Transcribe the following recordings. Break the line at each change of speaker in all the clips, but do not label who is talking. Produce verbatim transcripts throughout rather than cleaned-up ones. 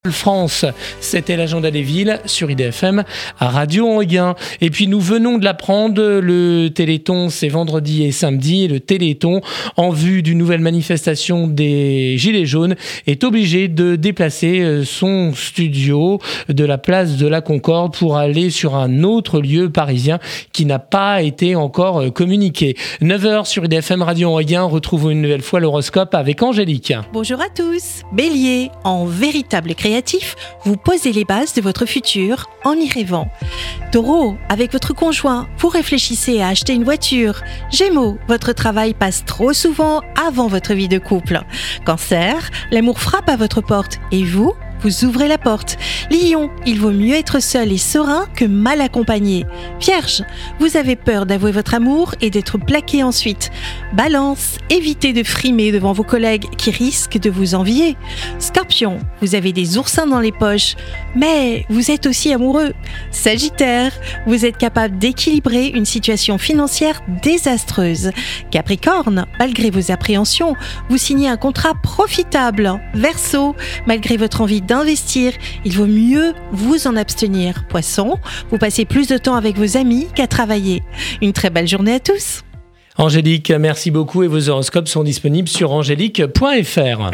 France, c'était l'agenda des villes sur I D F M à Radio Anguin. Et puis nous venons de l'apprendre, le Téléthon c'est vendredi et samedi, et le Téléthon en vue d'une nouvelle manifestation des Gilets jaunes est obligé de déplacer son studio de la place de la Concorde pour aller sur un autre lieu parisien qui n'a pas été encore communiqué. neuf heures sur I D F M Radio Anguin, retrouvons une nouvelle fois l'horoscope avec Angélique.
Bonjour à tous. Bélier, en véritable créatif, vous posez les bases de votre futur en y rêvant. Taureau, avec votre conjoint, vous réfléchissez à acheter une voiture. Gémeaux, votre travail passe trop souvent avant votre vie de couple. Cancer, l'amour frappe à votre porte et vous, vous ouvrez la porte. Lion, il vaut mieux être seul et serein que mal accompagné. Vierge, vous avez peur d'avouer votre amour et d'être plaqué ensuite. Balance, évitez de frimer devant vos collègues qui risquent de vous envier. Scorpion, vous avez des oursins dans les poches, mais vous êtes aussi amoureux. Sagittaire, vous êtes capable d'équilibrer une situation financière désastreuse. Capricorne, malgré vos appréhensions, vous signez un contrat profitable. Verseau, malgré votre envie d'investir, il vaut mieux vous en abstenir. Poisson, vous passez plus de temps avec vos amis qu'à travailler. Une très belle journée à tous.
Angélique, merci beaucoup et vos horoscopes sont disponibles sur angélique point f r.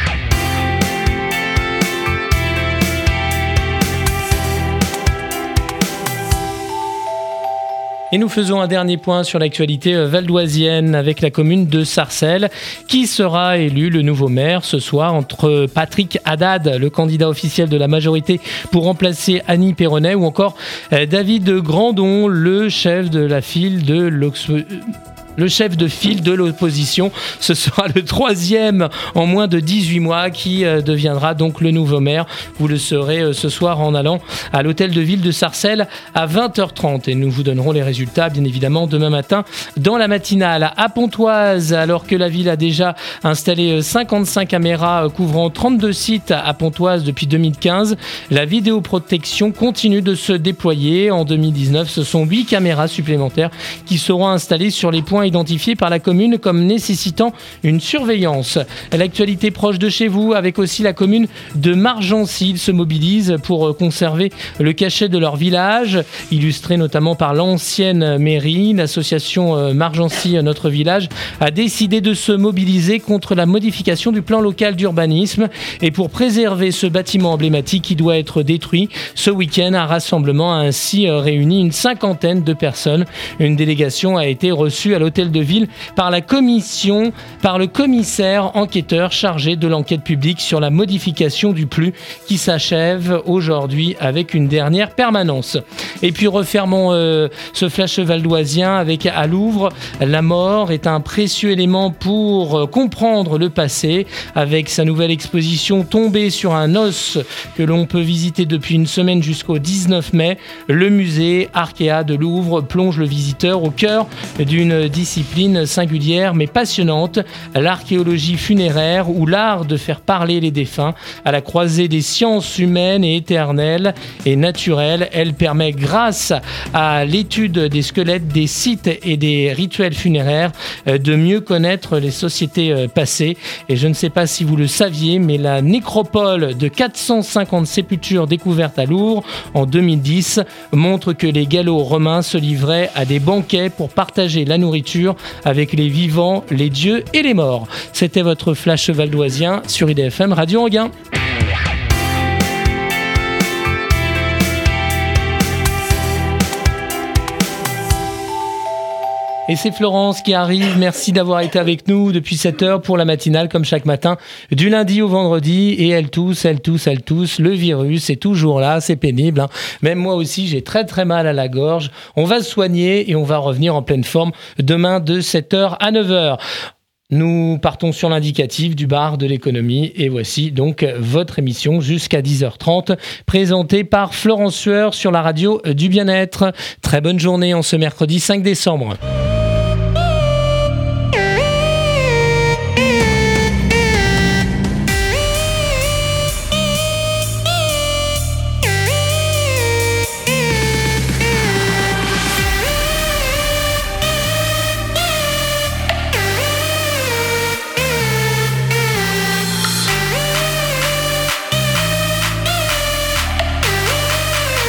Et nous faisons un dernier point sur l'actualité valdoisienne avec la commune de Sarcelles qui sera élu le nouveau maire ce soir entre Patrick Haddad, le candidat officiel de la majorité pour remplacer Annie Perronnet, ou encore David Grandon, le chef de la file de l'Oxford. Le chef de file de l'opposition. Ce sera le troisième en moins de dix-huit mois qui euh, deviendra donc le nouveau maire. Vous le saurez euh, ce soir en allant à l'hôtel de ville de Sarcelles à vingt heures trente. Et nous vous donnerons les résultats, bien évidemment, demain matin dans la matinale. À Pontoise, alors que la ville a déjà installé cinquante-cinq caméras couvrant trente-deux sites à Pontoise depuis deux mille quinze, la vidéoprotection continue de se déployer. En deux mille dix-neuf, ce sont huit caméras supplémentaires qui seront installées sur les points identifiés par la commune comme nécessitant une surveillance. L'actualité proche de chez vous avec aussi la commune de Margency. Ils se mobilisent pour conserver le cachet de leur village, illustré notamment par l'ancienne mairie. L'association Margency Notre Village a décidé de se mobiliser contre la modification du plan local d'urbanisme et pour préserver ce bâtiment emblématique qui doit être détruit. Ce week-end, un rassemblement a ainsi réuni une cinquantaine de personnes. Une délégation a été reçue à l'hôtel de ville par la commission, par le commissaire enquêteur chargé de l'enquête publique sur la modification du P L U qui s'achève aujourd'hui avec une dernière permanence. Et puis refermons euh, ce flash valdoisien avec à Louvre. La mort est un précieux élément pour euh, comprendre le passé. Avec sa nouvelle exposition Tombée sur un os que l'on peut visiter depuis une semaine jusqu'au dix-neuf mai, le musée Arkea de Louvre plonge le visiteur au cœur d'une discipline singulière mais passionnante, l'archéologie funéraire ou l'art de faire parler les défunts. À la croisée des sciences humaines et éternelles et naturelles, elle permet, grâce à l'étude des squelettes, des sites et des rituels funéraires, de mieux connaître les sociétés passées. Et je ne sais pas si vous le saviez, mais la nécropole de quatre cent cinquante sépultures découvertes à Louvre en deux mille dix montre que les gallo-romains se livraient à des banquets pour partager la nourriture avec les vivants, les dieux et les morts. C'était votre flash valdoisien sur I D F M Radio Anguin. Et c'est Florence qui arrive. Merci d'avoir été avec nous depuis sept heures pour la matinale, comme chaque matin, du lundi au vendredi. Et elle tousse, elle tousse, elle tousse. Le virus est toujours là, c'est pénible. Hein. Même moi aussi, j'ai très très mal à la gorge. On va se soigner et on va revenir en pleine forme demain de sept heures à neuf heures. Nous partons sur l'indicatif du bar de l'économie et voici donc votre émission jusqu'à dix heures trente présentée par Florence Sueur sur la radio du bien-être. Très bonne journée en ce mercredi cinq décembre.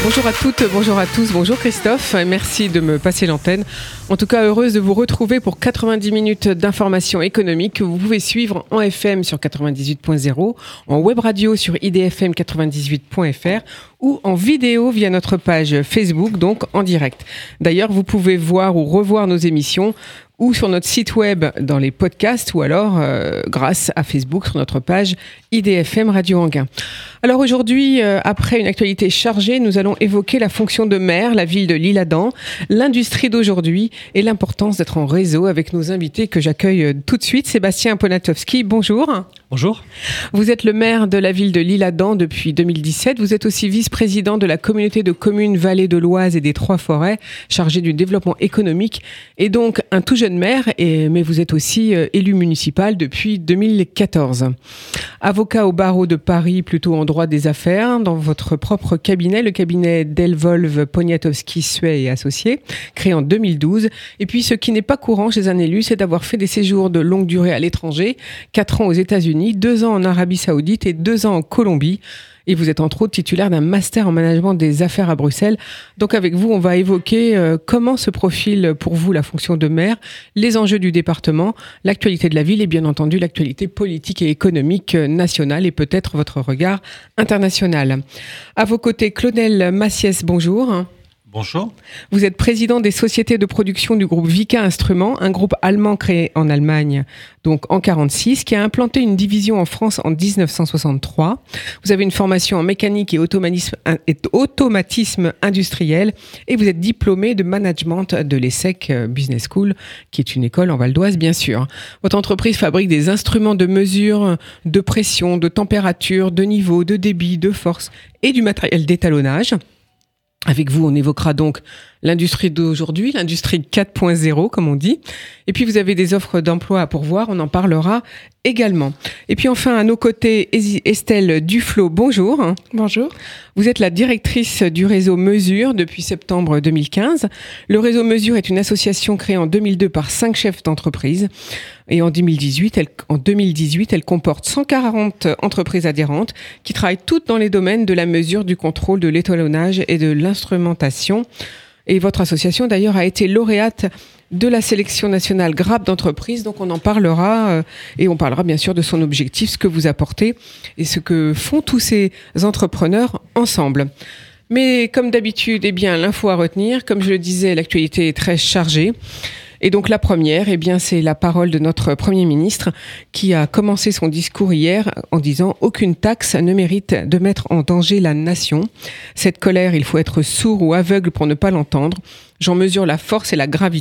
Bonjour à toutes, bonjour à tous, bonjour Christophe, merci de me passer l'antenne. En tout cas, heureuse de vous retrouver pour quatre-vingt-dix minutes d'informations économiques que vous pouvez suivre en F M sur quatre-vingt-dix-huit point zéro, en web radio sur I D F M quatre-vingt-dix-huit point F R ou en vidéo via notre page Facebook, donc en direct. D'ailleurs, vous pouvez voir ou revoir nos émissions ou sur notre site web dans les podcasts ou alors euh, grâce à Facebook sur notre page I D F M Radio Anguin. Alors aujourd'hui, euh, après une actualité chargée, nous allons évoquer la fonction de maire, la ville de l'Isle-Adam, l'industrie d'aujourd'hui et l'importance d'être en réseau avec nos invités que j'accueille tout de suite. Sébastien Ponatowski, bonjour.
Bonjour.
Vous êtes le maire de la ville de l'Isle-Adam depuis deux mille dix-sept. Vous êtes aussi vice-président de la communauté de communes Vallée de l'Oise et des Trois-Forêts, chargé du développement économique et donc un tout jeune maire, et, mais vous êtes aussi euh, élu municipal depuis deux mille quatorze. Avocat au barreau de Paris, plutôt en droit des affaires, dans votre propre cabinet, le cabinet Delvolve Poniatowski Suet et Associés, créé en deux mille douze. Et puis ce qui n'est pas courant chez un élu, c'est d'avoir fait des séjours de longue durée à l'étranger, quatre ans aux États-Unis, deux ans en Arabie Saoudite et deux ans en Colombie. Et vous êtes entre autres titulaire d'un master en management des affaires à Bruxelles. Donc avec vous, on va évoquer euh, comment se profile pour vous la fonction de maire, les enjeux du département, l'actualité de la ville et bien entendu l'actualité politique et économique nationale et peut-être votre regard international. À vos côtés, Claudel Massiès, bonjour.
Bonjour.
Vous êtes président des sociétés de production du groupe Vica Instruments, un groupe allemand créé en Allemagne, donc en quarante-six, qui a implanté une division en France en dix-neuf cent soixante-trois. Vous avez une formation en mécanique et automatisme, et automatisme industriel et vous êtes diplômé de management de l'E S S E C Business School, qui est une école en Val d'Oise, bien sûr. Votre entreprise fabrique des instruments de mesure de pression, de température, de niveau, de débit, de force et du matériel d'étalonnage. Avec vous, on évoquera donc l'industrie d'aujourd'hui, l'industrie quatre point zéro, comme on dit. Et puis, vous avez des offres d'emploi à pourvoir, on en parlera également. Et puis, enfin, à nos côtés, Estelle Duflo, bonjour.
Bonjour.
Vous êtes la directrice du réseau Mesure depuis septembre deux mille quinze. Le réseau Mesure est une association créée en deux mille deux par cinq chefs d'entreprise. Et en deux mille dix-huit, elle, en deux mille dix-huit, elle comporte cent quarante entreprises adhérentes qui travaillent toutes dans les domaines de la mesure, du contrôle, de l'étalonnage et de l'instrumentation. Et votre association, d'ailleurs, a été lauréate de la sélection nationale Grappe d'entreprise. Donc, on en parlera euh, et on parlera bien sûr de son objectif, ce que vous apportez et ce que font tous ces entrepreneurs ensemble. Mais comme d'habitude, eh bien, l'info à retenir. Comme je le disais, l'actualité est très chargée. Et donc la première, eh bien, c'est la parole de notre Premier ministre qui a commencé son discours hier en disant « Aucune taxe ne mérite de mettre en danger la nation. Cette colère, il faut être sourd ou aveugle pour ne pas l'entendre. J'en mesure la force et la gravité. »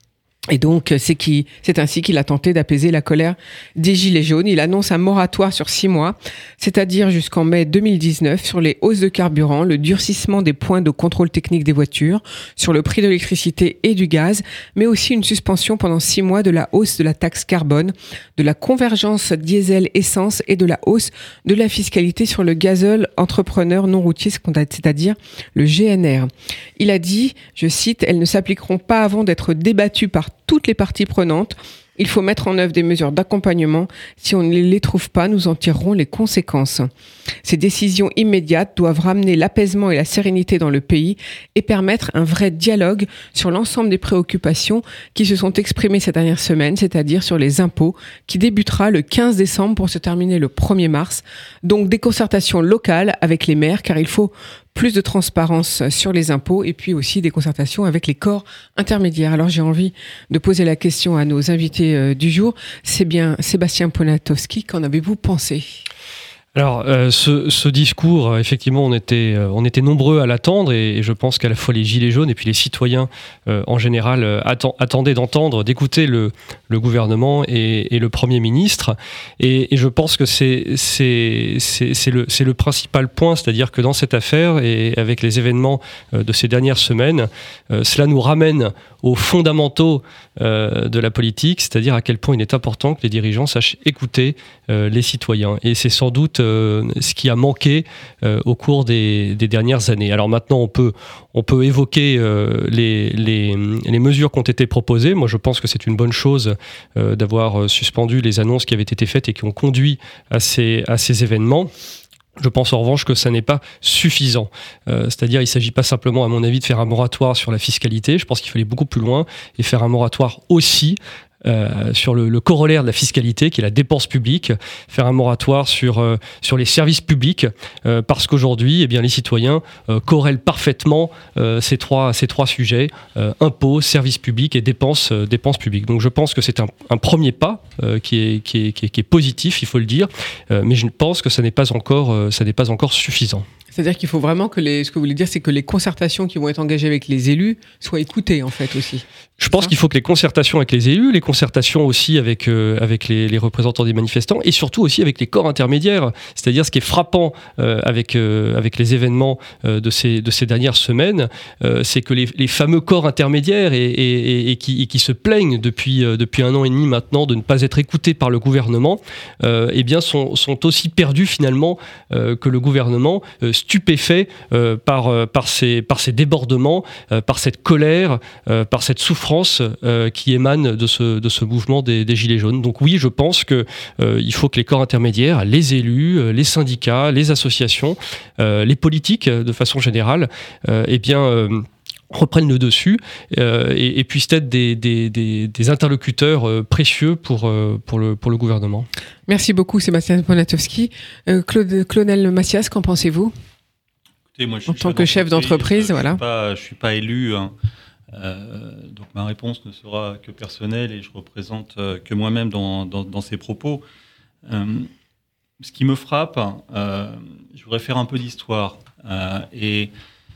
Et donc, c'est, qui, c'est ainsi qu'il a tenté d'apaiser la colère des Gilets jaunes. Il annonce un moratoire sur six mois, c'est-à-dire jusqu'en mai deux mille dix-neuf, sur les hausses de carburant, le durcissement des points de contrôle technique des voitures, sur le prix de l'électricité et du gaz, mais aussi une suspension pendant six mois de la hausse de la taxe carbone, de la convergence diesel-essence et de la hausse de la fiscalité sur le gazole entrepreneur non routier, c'est-à-dire le G N R. Il a dit, je cite, « Elles ne s'appliqueront pas avant d'être débattues par toutes les parties prenantes. Il faut mettre en œuvre des mesures d'accompagnement. Si on ne les trouve pas, nous en tirerons les conséquences. Ces décisions immédiates doivent ramener l'apaisement et la sérénité dans le pays et permettre un vrai dialogue sur l'ensemble des préoccupations qui se sont exprimées ces dernières semaines, c'est-à-dire sur les impôts, qui débutera le quinze décembre pour se terminer le premier mars. Donc des concertations locales avec les maires, car il faut plus de transparence sur les impôts et puis aussi des concertations avec les corps intermédiaires. Alors j'ai envie de poser la question à nos invités du jour. C'est bien Sébastien Ponatowski, qu'en avez-vous pensé ?
Alors, euh, ce, ce discours, effectivement, on était, euh, on était nombreux à l'attendre et, et je pense qu'à la fois les Gilets jaunes et puis les citoyens euh, en général euh, attend, attendaient d'entendre, d'écouter le, le gouvernement et, et le Premier ministre. Et, et je pense que c'est, c'est, c'est, c'est, le, c'est le principal point, c'est-à-dire que dans cette affaire et avec les événements euh, de ces dernières semaines, euh, cela nous ramène aux fondamentaux euh, de la politique, c'est-à-dire à quel point il est important que les dirigeants sachent écouter euh, les citoyens. Et c'est sans doute euh, ce qui a manqué euh, au cours des, des dernières années. Alors maintenant, on peut, on peut évoquer euh, les, les, les mesures qui ont été proposées. Moi, je pense que c'est une bonne chose euh, d'avoir suspendu les annonces qui avaient été faites et qui ont conduit à ces, à ces événements. Je pense en revanche que ça n'est pas suffisant. Euh, c'est-à-dire, il ne s'agit pas simplement, à mon avis, de faire un moratoire sur la fiscalité. Je pense qu'il fallait beaucoup plus loin et faire un moratoire aussi Euh, sur le, le corollaire de la fiscalité, qui est la dépense publique, faire un moratoire sur, euh, sur les services publics, euh, parce qu'aujourd'hui, eh bien, les citoyens euh, corrèlent parfaitement euh, ces, trois, ces trois sujets, euh, impôts, services publics et dépenses, euh, dépenses publiques. Donc je pense que c'est un, un premier pas euh, qui, est, qui, est, qui, est, qui est positif, il faut le dire, euh, mais je pense que ça n'est pas encore, euh, ça n'est pas encore suffisant.
C'est-à-dire qu'il faut vraiment que les, ce que vous voulez dire, c'est que les concertations qui vont être engagées avec les élus soient écoutées, en fait, aussi.
Je pense qu'il faut que les concertations avec les élus, les concertations aussi avec, euh, avec les, les représentants des manifestants et surtout aussi avec les corps intermédiaires. C'est-à-dire ce qui est frappant euh, avec, euh, avec les événements euh, de, ces, de ces dernières semaines, euh, c'est que les, les fameux corps intermédiaires et, et, et, qui, et qui se plaignent depuis, euh, depuis un an et demi maintenant de ne pas être écoutés par le gouvernement, euh, eh bien sont, sont aussi perdus finalement euh, que le gouvernement, euh, stupéfait euh, par, euh, par, ces, par ces débordements, euh, par cette colère, euh, par cette souffrance Euh, qui émane de ce, de ce mouvement des, des Gilets jaunes. Donc oui, je pense qu'il euh, faut que les corps intermédiaires, les élus, euh, les syndicats, les associations, euh, les politiques de façon générale, euh, eh bien, euh, reprennent le dessus euh, et, et puissent être des, des, des, des interlocuteurs euh, précieux pour, euh, pour, le, pour le gouvernement.
Merci beaucoup Sébastien Poniatowski. Euh, Claude, Claudel Massias, qu'en pensez-vous ?
Écoutez, moi, je
en
suis
tant que chef d'entreprise,
je,
voilà.
Je ne suis pas élu, hein. Euh, donc ma réponse ne sera que personnelle et je représente euh, que moi-même dans, dans, dans ces propos. Euh, ce qui me frappe, euh, je voudrais faire un peu d'histoire. Euh, et,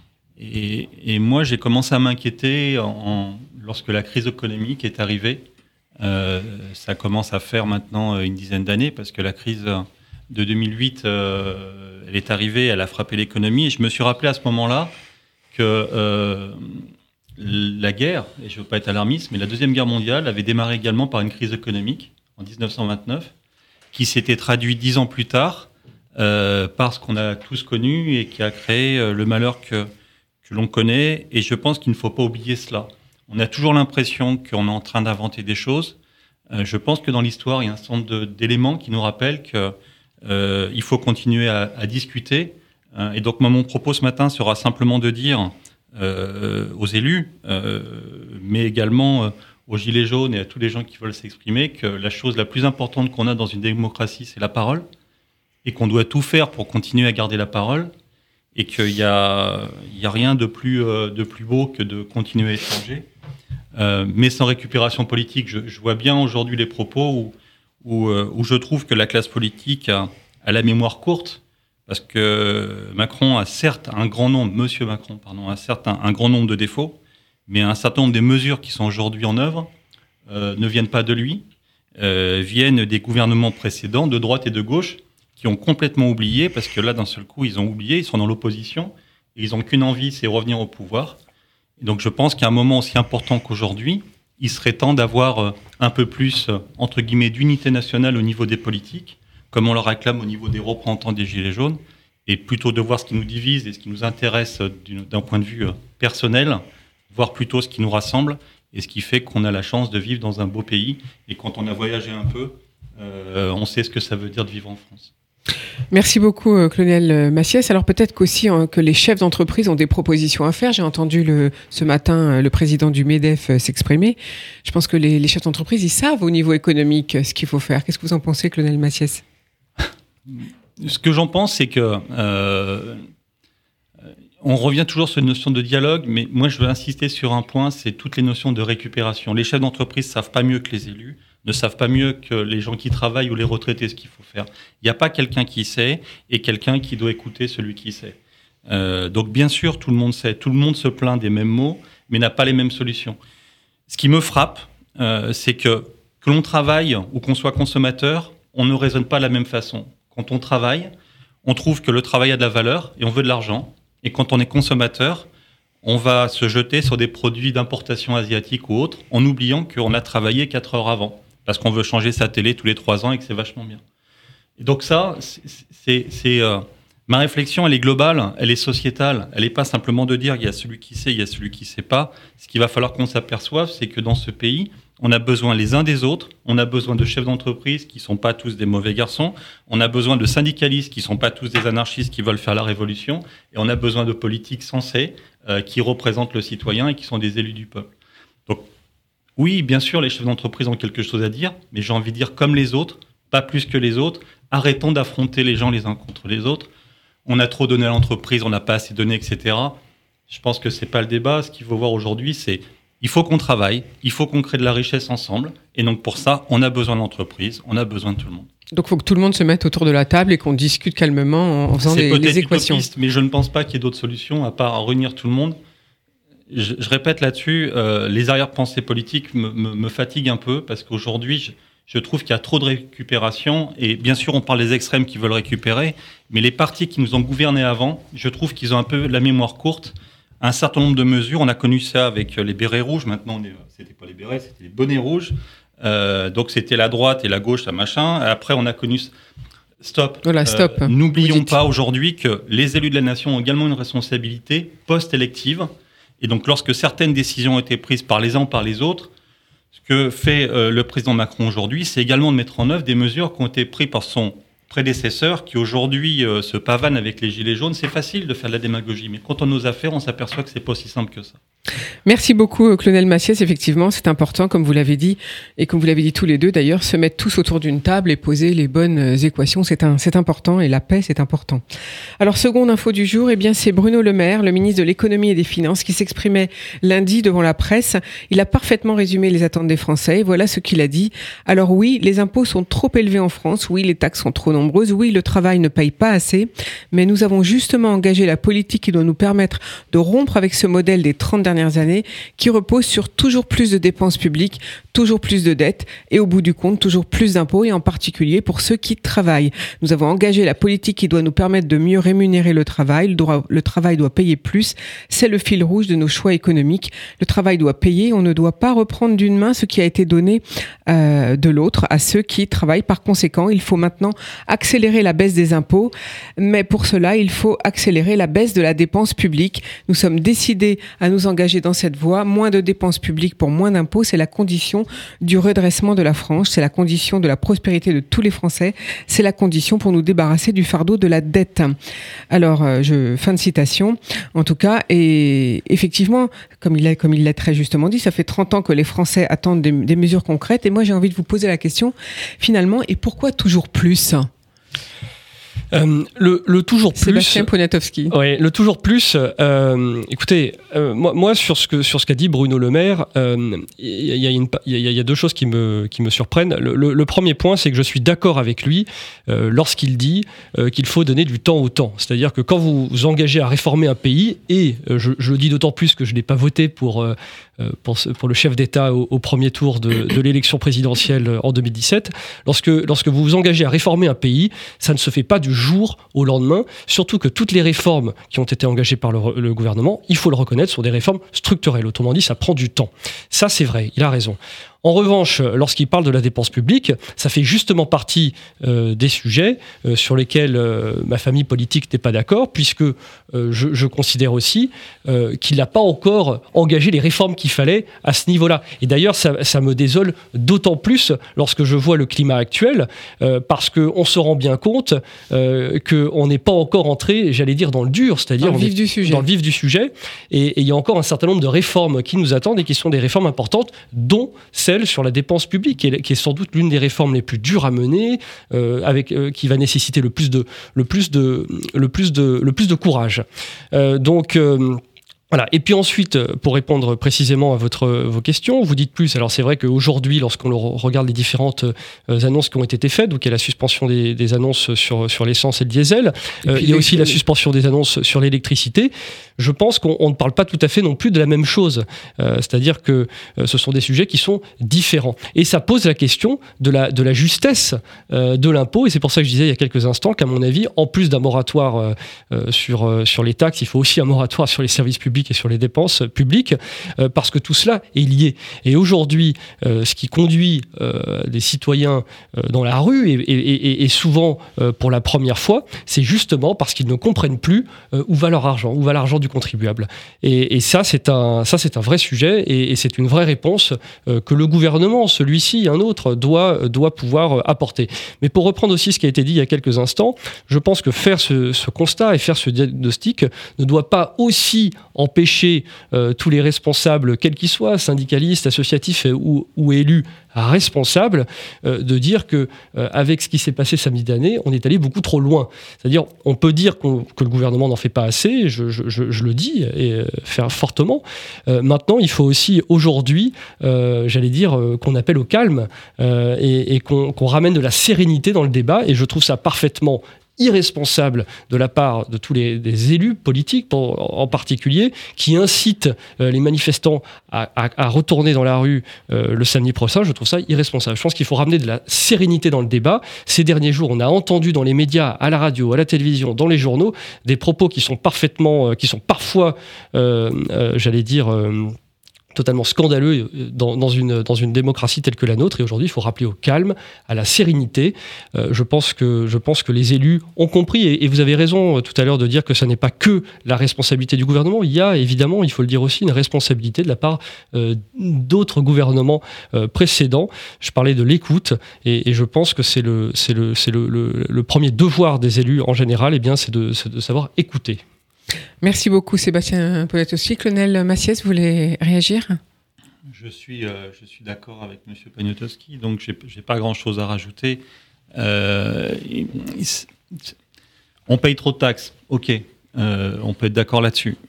et, et moi, j'ai commencé à m'inquiéter en, en, lorsque la crise économique est arrivée. Euh, ça commence à faire maintenant une dizaine d'années parce que la crise de deux mille huit, euh, elle est arrivée, elle a frappé l'économie. Et je me suis rappelé à ce moment-là que euh, la guerre, et je ne veux pas être alarmiste, mais la Deuxième Guerre mondiale avait démarré également par une crise économique en dix-neuf cent vingt-neuf, qui s'était traduite dix ans plus tard euh, par ce qu'on a tous connu et qui a créé euh, le malheur que, que l'on connaît. Et je pense qu'il ne faut pas oublier cela. On a toujours l'impression qu'on est en train d'inventer des choses. Euh, je pense que dans l'histoire, il y a un certain nombre de, d'éléments qui nous rappellent qu'il euh, faut continuer à, à discuter. Euh, et donc, moi, mon propos ce matin sera simplement de dire Euh, aux élus, euh, mais également euh, aux Gilets jaunes et à tous les gens qui veulent s'exprimer, que la chose la plus importante qu'on a dans une démocratie, c'est la parole, et qu'on doit tout faire pour continuer à garder la parole, et qu'il n'y a, il y a rien de plus, euh, de plus beau que de continuer à échanger, euh, mais sans récupération politique. Je, je vois bien aujourd'hui les propos où, où, euh, où je trouve que la classe politique a, a la mémoire courte, parce que Macron a certes un grand nombre, Monsieur Macron, pardon, a certes un, un grand nombre de défauts, mais un certain nombre des mesures qui sont aujourd'hui en œuvre euh, ne viennent pas de lui, euh, viennent des gouvernements précédents, de droite et de gauche, qui ont complètement oublié, parce que là, d'un seul coup, ils ont oublié, ils sont dans l'opposition, et ils n'ont qu'une envie, c'est revenir au pouvoir. Et donc je pense qu'à un moment aussi important qu'aujourd'hui, il serait temps d'avoir euh, un peu plus, euh, entre guillemets, d'unité nationale au niveau des politiques, comme on le réclame au niveau des représentants des Gilets jaunes, et plutôt de voir ce qui nous divise et ce qui nous intéresse d'un point de vue personnel, voir plutôt ce qui nous rassemble et ce qui fait qu'on a la chance de vivre dans un beau pays. Et quand on a voyagé un peu, euh, on sait ce que ça veut dire de vivre en France.
Merci beaucoup Claudel Massias. Alors peut-être qu'aussi hein, que les chefs d'entreprise ont des propositions à faire. J'ai entendu le, ce matin le président du MEDEF s'exprimer. Je pense que les, les chefs d'entreprise, ils savent au niveau économique ce qu'il faut faire. Qu'est-ce que vous en pensez, Claudel Massias ?
Ce que j'en pense, c'est que euh, on revient toujours sur une notion de dialogue, mais moi je veux insister sur un point, c'est toutes les notions de récupération. Les chefs d'entreprise savent pas mieux que les élus, ne savent pas mieux que les gens qui travaillent ou les retraités ce qu'il faut faire. Il n'y a pas quelqu'un qui sait et quelqu'un qui doit écouter celui qui sait. Euh, donc bien sûr, tout le monde sait, tout le monde se plaint des mêmes mots, mais n'a pas les mêmes solutions. Ce qui me frappe, euh, c'est que que l'on travaille ou qu'on soit consommateur, on ne raisonne pas de la même façon. Quand on travaille, on trouve que le travail a de la valeur et on veut de l'argent. Et quand on est consommateur, on va se jeter sur des produits d'importation asiatique ou autres, en oubliant qu'on a travaillé quatre heures avant, parce qu'on veut changer sa télé tous les trois ans et que c'est vachement bien. Et donc ça, c'est, c'est, c'est euh, ma réflexion, elle est globale, elle est sociétale. Elle n'est pas simplement de dire il y a celui qui sait, il y a celui qui ne sait pas. Ce qu'il va falloir qu'on s'aperçoive, c'est que dans ce pays, On a besoin les uns des autres. On a besoin de chefs d'entreprise qui ne sont pas tous des mauvais garçons. On a besoin de syndicalistes qui ne sont pas tous des anarchistes qui veulent faire la révolution. Et on a besoin de politiques sensés euh, qui représentent le citoyen et qui sont des élus du peuple. Donc, oui, bien sûr, les chefs d'entreprise ont quelque chose à dire, mais j'ai envie de dire comme les autres, pas plus que les autres. Arrêtons d'affronter les gens les uns contre les autres. On a trop donné à l'entreprise, on n'a pas assez donné, et cetera. Je pense que ce n'est pas le débat. Ce qu'il faut voir aujourd'hui, c'est il faut qu'on travaille, il faut qu'on crée de la richesse ensemble. Et donc pour ça, on a besoin de l'entreprise, on a besoin de tout le monde.
Donc il faut que tout le monde se mette autour de la table et qu'on discute calmement en faisant
les,
les équations.
Utopiste, mais je ne pense pas qu'il y ait d'autres solutions à part réunir tout le monde. Je, je répète là-dessus, euh, les arrière-pensées politiques me, me, me fatiguent un peu parce qu'aujourd'hui, je, je trouve qu'il y a trop de récupération. Et bien sûr, on parle des extrêmes qui veulent récupérer, mais les partis qui nous ont gouvernés avant, je trouve qu'ils ont un peu la mémoire courte. Un certain nombre de mesures, on a connu ça avec les bérets rouges, maintenant, c'était pas les bérets, c'était les bonnets rouges. Euh, donc c'était la droite et la gauche, ça machin. Après, on a connu... Stop.
Voilà, stop.
Euh, n'oublions pas aujourd'hui que les élus de la nation ont également une responsabilité post-élective. Et donc, lorsque certaines décisions ont été prises par les uns ou par les autres, ce que fait euh, le président Macron aujourd'hui, c'est également de mettre en œuvre des mesures qui ont été prises par son prédécesseur, qui aujourd'hui euh, se pavane avec les gilets jaunes. C'est facile de faire de la démagogie, mais quand on nos affaires, on s'aperçoit que c'est pas aussi simple que ça.
Merci beaucoup, Clonel Massiès. Effectivement, c'est important, comme vous l'avez dit, et comme vous l'avez dit tous les deux d'ailleurs, se mettre tous autour d'une table et poser les bonnes équations, c'est, un, c'est important, et la paix, c'est important. Alors, seconde info du jour, eh bien, c'est Bruno Le Maire, le ministre de l'économie et des finances, qui s'exprimait lundi devant la presse. Il a parfaitement résumé les attentes des Français. Voilà ce qu'il a dit. Alors oui, les impôts sont trop élevés en France. Oui, les taxes sont trop nombreuses. Oui, le travail ne paye pas assez. Mais nous avons justement engagé la politique qui doit nous permettre de rompre avec ce modèle des trente dernières années qui repose sur toujours plus de dépenses publiques, toujours plus de dettes et au bout du compte, toujours plus d'impôts et en particulier pour ceux qui travaillent. Nous avons engagé la politique qui doit nous permettre de mieux rémunérer le travail. Le, droit, le travail doit payer plus. C'est le fil rouge de nos choix économiques. Le travail doit payer. On ne doit pas reprendre d'une main ce qui a été donné euh, de l'autre à ceux qui travaillent. Par conséquent, il faut maintenant accélérer la baisse des impôts. Mais pour cela, il faut accélérer la baisse de la dépense publique. Nous sommes décidés à nous engager dans cette voie. Moins de dépenses publiques pour moins d'impôts, c'est la condition du redressement de la France, c'est la condition de la prospérité de tous les Français, c'est la condition pour nous débarrasser du fardeau de la dette. Alors, je, fin de citation, en tout cas, et effectivement, comme il l'a, comme il l'a très justement dit, ça fait trente ans que les Français attendent des, des mesures concrètes, et moi j'ai envie de vous poser la question, finalement, et pourquoi toujours plus ?
Euh, le, le toujours plus.
Sébastien Poniatowski.
Ouais, le toujours plus. Euh, écoutez, euh, moi, moi sur ce que sur ce qu'a dit Bruno Le Maire, il euh, y, y, y, y a deux choses qui me qui me surprennent. Le, le, le premier point, c'est que je suis d'accord avec lui euh, lorsqu'il dit euh, qu'il faut donner du temps au temps. C'est-à-dire que quand vous vous engagez à réformer un pays, et euh, je, je le dis d'autant plus que je n'ai pas voté pour euh, pour pour le chef d'État au, au premier tour de, de l'élection présidentielle en deux mille dix-sept, lorsque lorsque vous vous engagez à réformer un pays, ça ne se fait pas du jour au lendemain, surtout que toutes les réformes qui ont été engagées par le, le gouvernement, il faut le reconnaître, sont des réformes structurelles. Autrement dit, ça prend du temps. Ça, c'est vrai, il a raison. En revanche, lorsqu'il parle de la dépense publique, ça fait justement partie euh, des sujets euh, sur lesquels euh, ma famille politique n'est pas d'accord, puisque euh, je, je considère aussi euh, qu'il n'a pas encore engagé les réformes qu'il fallait à ce niveau-là. Et d'ailleurs, ça, ça me désole d'autant plus lorsque je vois le climat actuel, euh, parce qu'on se rend bien compte euh, qu'on n'est pas encore entré, j'allais dire, dans le dur, c'est-à-dire
dans le vif du sujet.
Dans le vif du sujet. Et il y a encore un certain nombre de réformes qui nous attendent et qui sont des réformes importantes, dont celle sur la dépense publique, qui est, qui est sans doute l'une des réformes les plus dures à mener, euh, avec, euh, qui va nécessiter le plus de, le plus de, le plus de, le plus de courage. Euh, donc, euh, Voilà. Et puis ensuite, pour répondre précisément à votre, vos questions, vous dites plus. Alors c'est vrai qu'aujourd'hui, lorsqu'on regarde les différentes euh, annonces qui ont été faites, donc il y a la suspension des, des annonces sur, sur l'essence et le diesel, euh, il y a aussi la suspension des annonces sur l'électricité. Je pense qu'on on ne parle pas tout à fait non plus de la même chose. Euh, c'est-à-dire que euh, ce sont des sujets qui sont différents. Et ça pose la question de la, de la justesse euh, de l'impôt. Et c'est pour ça que je disais il y a quelques instants qu'à mon avis, en plus d'un moratoire euh, sur, euh, sur les taxes, il faut aussi un moratoire sur les services publics publiques et sur les dépenses publiques, euh, parce que tout cela est lié. Et aujourd'hui, euh, ce qui conduit euh, des citoyens euh, dans la rue, et, et, et, et souvent euh, pour la première fois, c'est justement parce qu'ils ne comprennent plus euh, où va leur argent, où va l'argent du contribuable. Et, et ça, c'est un, ça, c'est un vrai sujet, et, et c'est une vraie réponse euh, que le gouvernement, celui-ci, un autre, doit, doit pouvoir apporter. Mais pour reprendre aussi ce qui a été dit il y a quelques instants, je pense que faire ce, ce constat et faire ce diagnostic ne doit pas aussi empêcher euh, tous les responsables, quels qu'ils soient, syndicalistes, associatifs ou, ou élus responsables, euh, de dire que euh, avec ce qui s'est passé samedi dernier, on est allé beaucoup trop loin. C'est-à-dire, on peut dire qu'on, que le gouvernement n'en fait pas assez, je, je, je, je le dis, et euh, faire fortement. Euh, maintenant, il faut aussi aujourd'hui, euh, j'allais dire, euh, qu'on appelle au calme euh, et, et qu'on, qu'on ramène de la sérénité dans le débat, et je trouve ça parfaitement irresponsable de la part de tous les, les élus politiques pour, en particulier, qui incitent euh, les manifestants à, à, à retourner dans la rue euh, le samedi prochain. Je trouve ça irresponsable. Je pense qu'il faut ramener de la sérénité dans le débat. Ces derniers jours, on a entendu dans les médias, à la radio, à la télévision, dans les journaux, des propos qui sont parfaitement, euh, qui sont parfois, euh, euh, j'allais dire, euh, totalement scandaleux dans, dans, une, dans une démocratie telle que la nôtre. Et aujourd'hui, il faut rappeler au calme, à la sérénité. Euh, je, pense que, je pense que les élus ont compris, et, et vous avez raison tout à l'heure de dire que ça n'est pas que la responsabilité du gouvernement. Il y a évidemment, il faut le dire aussi, une responsabilité de la part euh, d'autres gouvernements euh, précédents. Je parlais de l'écoute, et, et je pense que c'est, le, c'est, le, c'est le, le, le premier devoir des élus en général, et bien, c'est, de, c'est de savoir écouter.
Merci beaucoup Sébastien Poniatowski. Colonel Massiès, vous voulez réagir ?
Je suis, euh, je suis d'accord avec M. Poniatowski, donc je n'ai pas grand-chose à rajouter. Euh, on paye trop de taxes, ok, euh, on peut être d'accord là-dessus.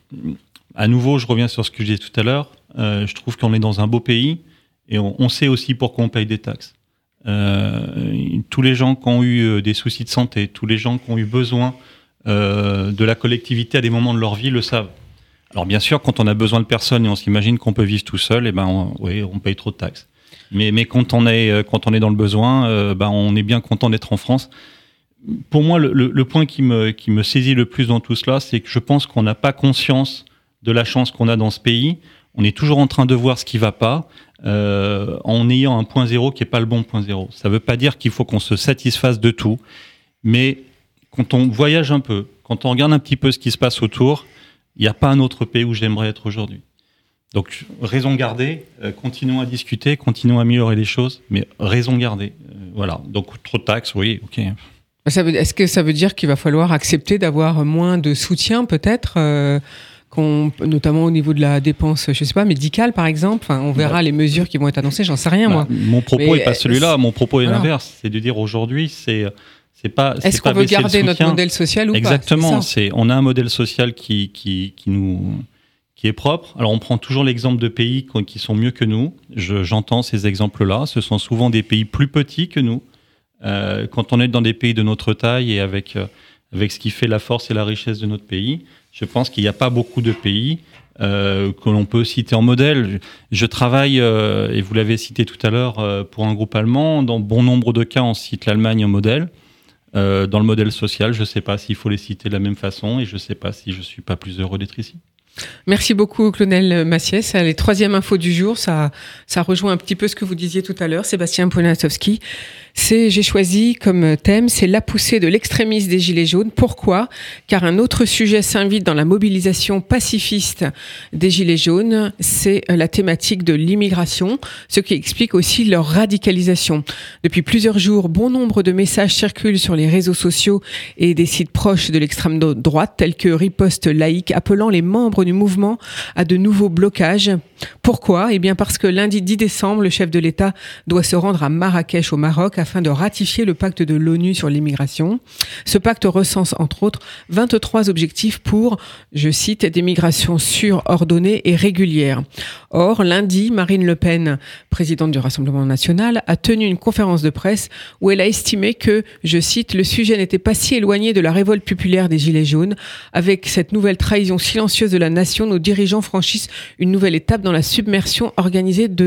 À nouveau, je reviens sur ce que j'ai dit tout à l'heure. Euh, je trouve qu'on est dans un beau pays, et on, on sait aussi pourquoi on paye des taxes. Euh, tous les gens qui ont eu des soucis de santé, tous les gens qui ont eu besoin Euh, de la collectivité à des moments de leur vie le savent. Alors bien sûr, quand on a besoin de personne et on s'imagine qu'on peut vivre tout seul, eh ben on, oui, on paye trop de taxes. Mais, mais quand, on est, quand on est dans le besoin, euh, ben on est bien content d'être en France. Pour moi, le, le, le point qui me, qui me saisit le plus dans tout cela, c'est que je pense qu'on n'a pas conscience de la chance qu'on a dans ce pays. On est toujours en train de voir ce qui ne va pas, euh, en ayant un point zéro qui n'est pas le bon point zéro. Ça ne veut pas dire qu'il faut qu'on se satisfasse de tout, mais quand on voyage un peu, quand on regarde un petit peu ce qui se passe autour, il n'y a pas un autre pays où j'aimerais être aujourd'hui. Donc, raison gardée, euh, continuons à discuter, continuons à améliorer les choses, mais raison gardée. Euh, voilà. Donc, trop de taxes, oui, ok.
Ça veut, est-ce que ça veut dire qu'il va falloir accepter d'avoir moins de soutien, peut-être euh, qu'on, notamment au niveau de la dépense, je ne sais pas, médicale, par exemple. Enfin, on verra bah, les mesures qui vont être annoncées, j'en sais rien, bah, moi.
Mon propos n'est pas celui-là, mon propos est voilà. l'inverse. C'est de dire aujourd'hui, c'est... C'est pas,
Est-ce
c'est
qu'on
pas
veut garder notre modèle social ou
Exactement,
pas ?
c'est, on a un modèle social qui, qui, qui, nous, qui est propre. Alors on prend toujours l'exemple de pays qui sont mieux que nous. Je, j'entends ces exemples-là. Ce sont souvent des pays plus petits que nous. Euh, quand on est dans des pays de notre taille et avec, euh, avec ce qui fait la force et la richesse de notre pays, je pense qu'il n'y a pas beaucoup de pays euh, que l'on peut citer en modèle. Je, je travaille, euh, et vous l'avez cité tout à l'heure, euh, pour un groupe allemand. Dans bon nombre de cas, on cite l'Allemagne en modèle. Euh, dans le modèle social, je ne sais pas s'il faut les citer de la même façon et je ne sais pas si je ne suis pas plus heureux d'être ici.
Merci beaucoup, Colonel Massiès. Les troisième infos du jour, ça, ça rejoint un petit peu ce que vous disiez tout à l'heure, Sébastien Poniatowski. C'est, j'ai choisi comme thème, c'est la poussée de l'extrémisme des Gilets jaunes. Pourquoi ? Car un autre sujet s'invite dans la mobilisation pacifiste des Gilets jaunes, c'est la thématique de l'immigration, ce qui explique aussi leur radicalisation. Depuis plusieurs jours, bon nombre de messages circulent sur les réseaux sociaux et des sites proches de l'extrême droite, tels que Riposte laïque, appelant les membres du mouvement à de nouveaux blocages. Pourquoi ? Eh bien parce que lundi dix décembre, le chef de l'État doit se rendre à Marrakech au Maroc afin de ratifier le pacte de l'ONU sur l'immigration. Ce pacte recense entre autres vingt-trois objectifs pour, je cite, des migrations sûres, ordonnées et régulières. Or, lundi, Marine Le Pen, présidente du Rassemblement national, a tenu une conférence de presse où elle a estimé que, je cite, le sujet n'était pas si éloigné de la révolte populaire des Gilets jaunes. Avec cette nouvelle trahison silencieuse de la nation, nos dirigeants franchissent une nouvelle étape dans la submersion organisée de nos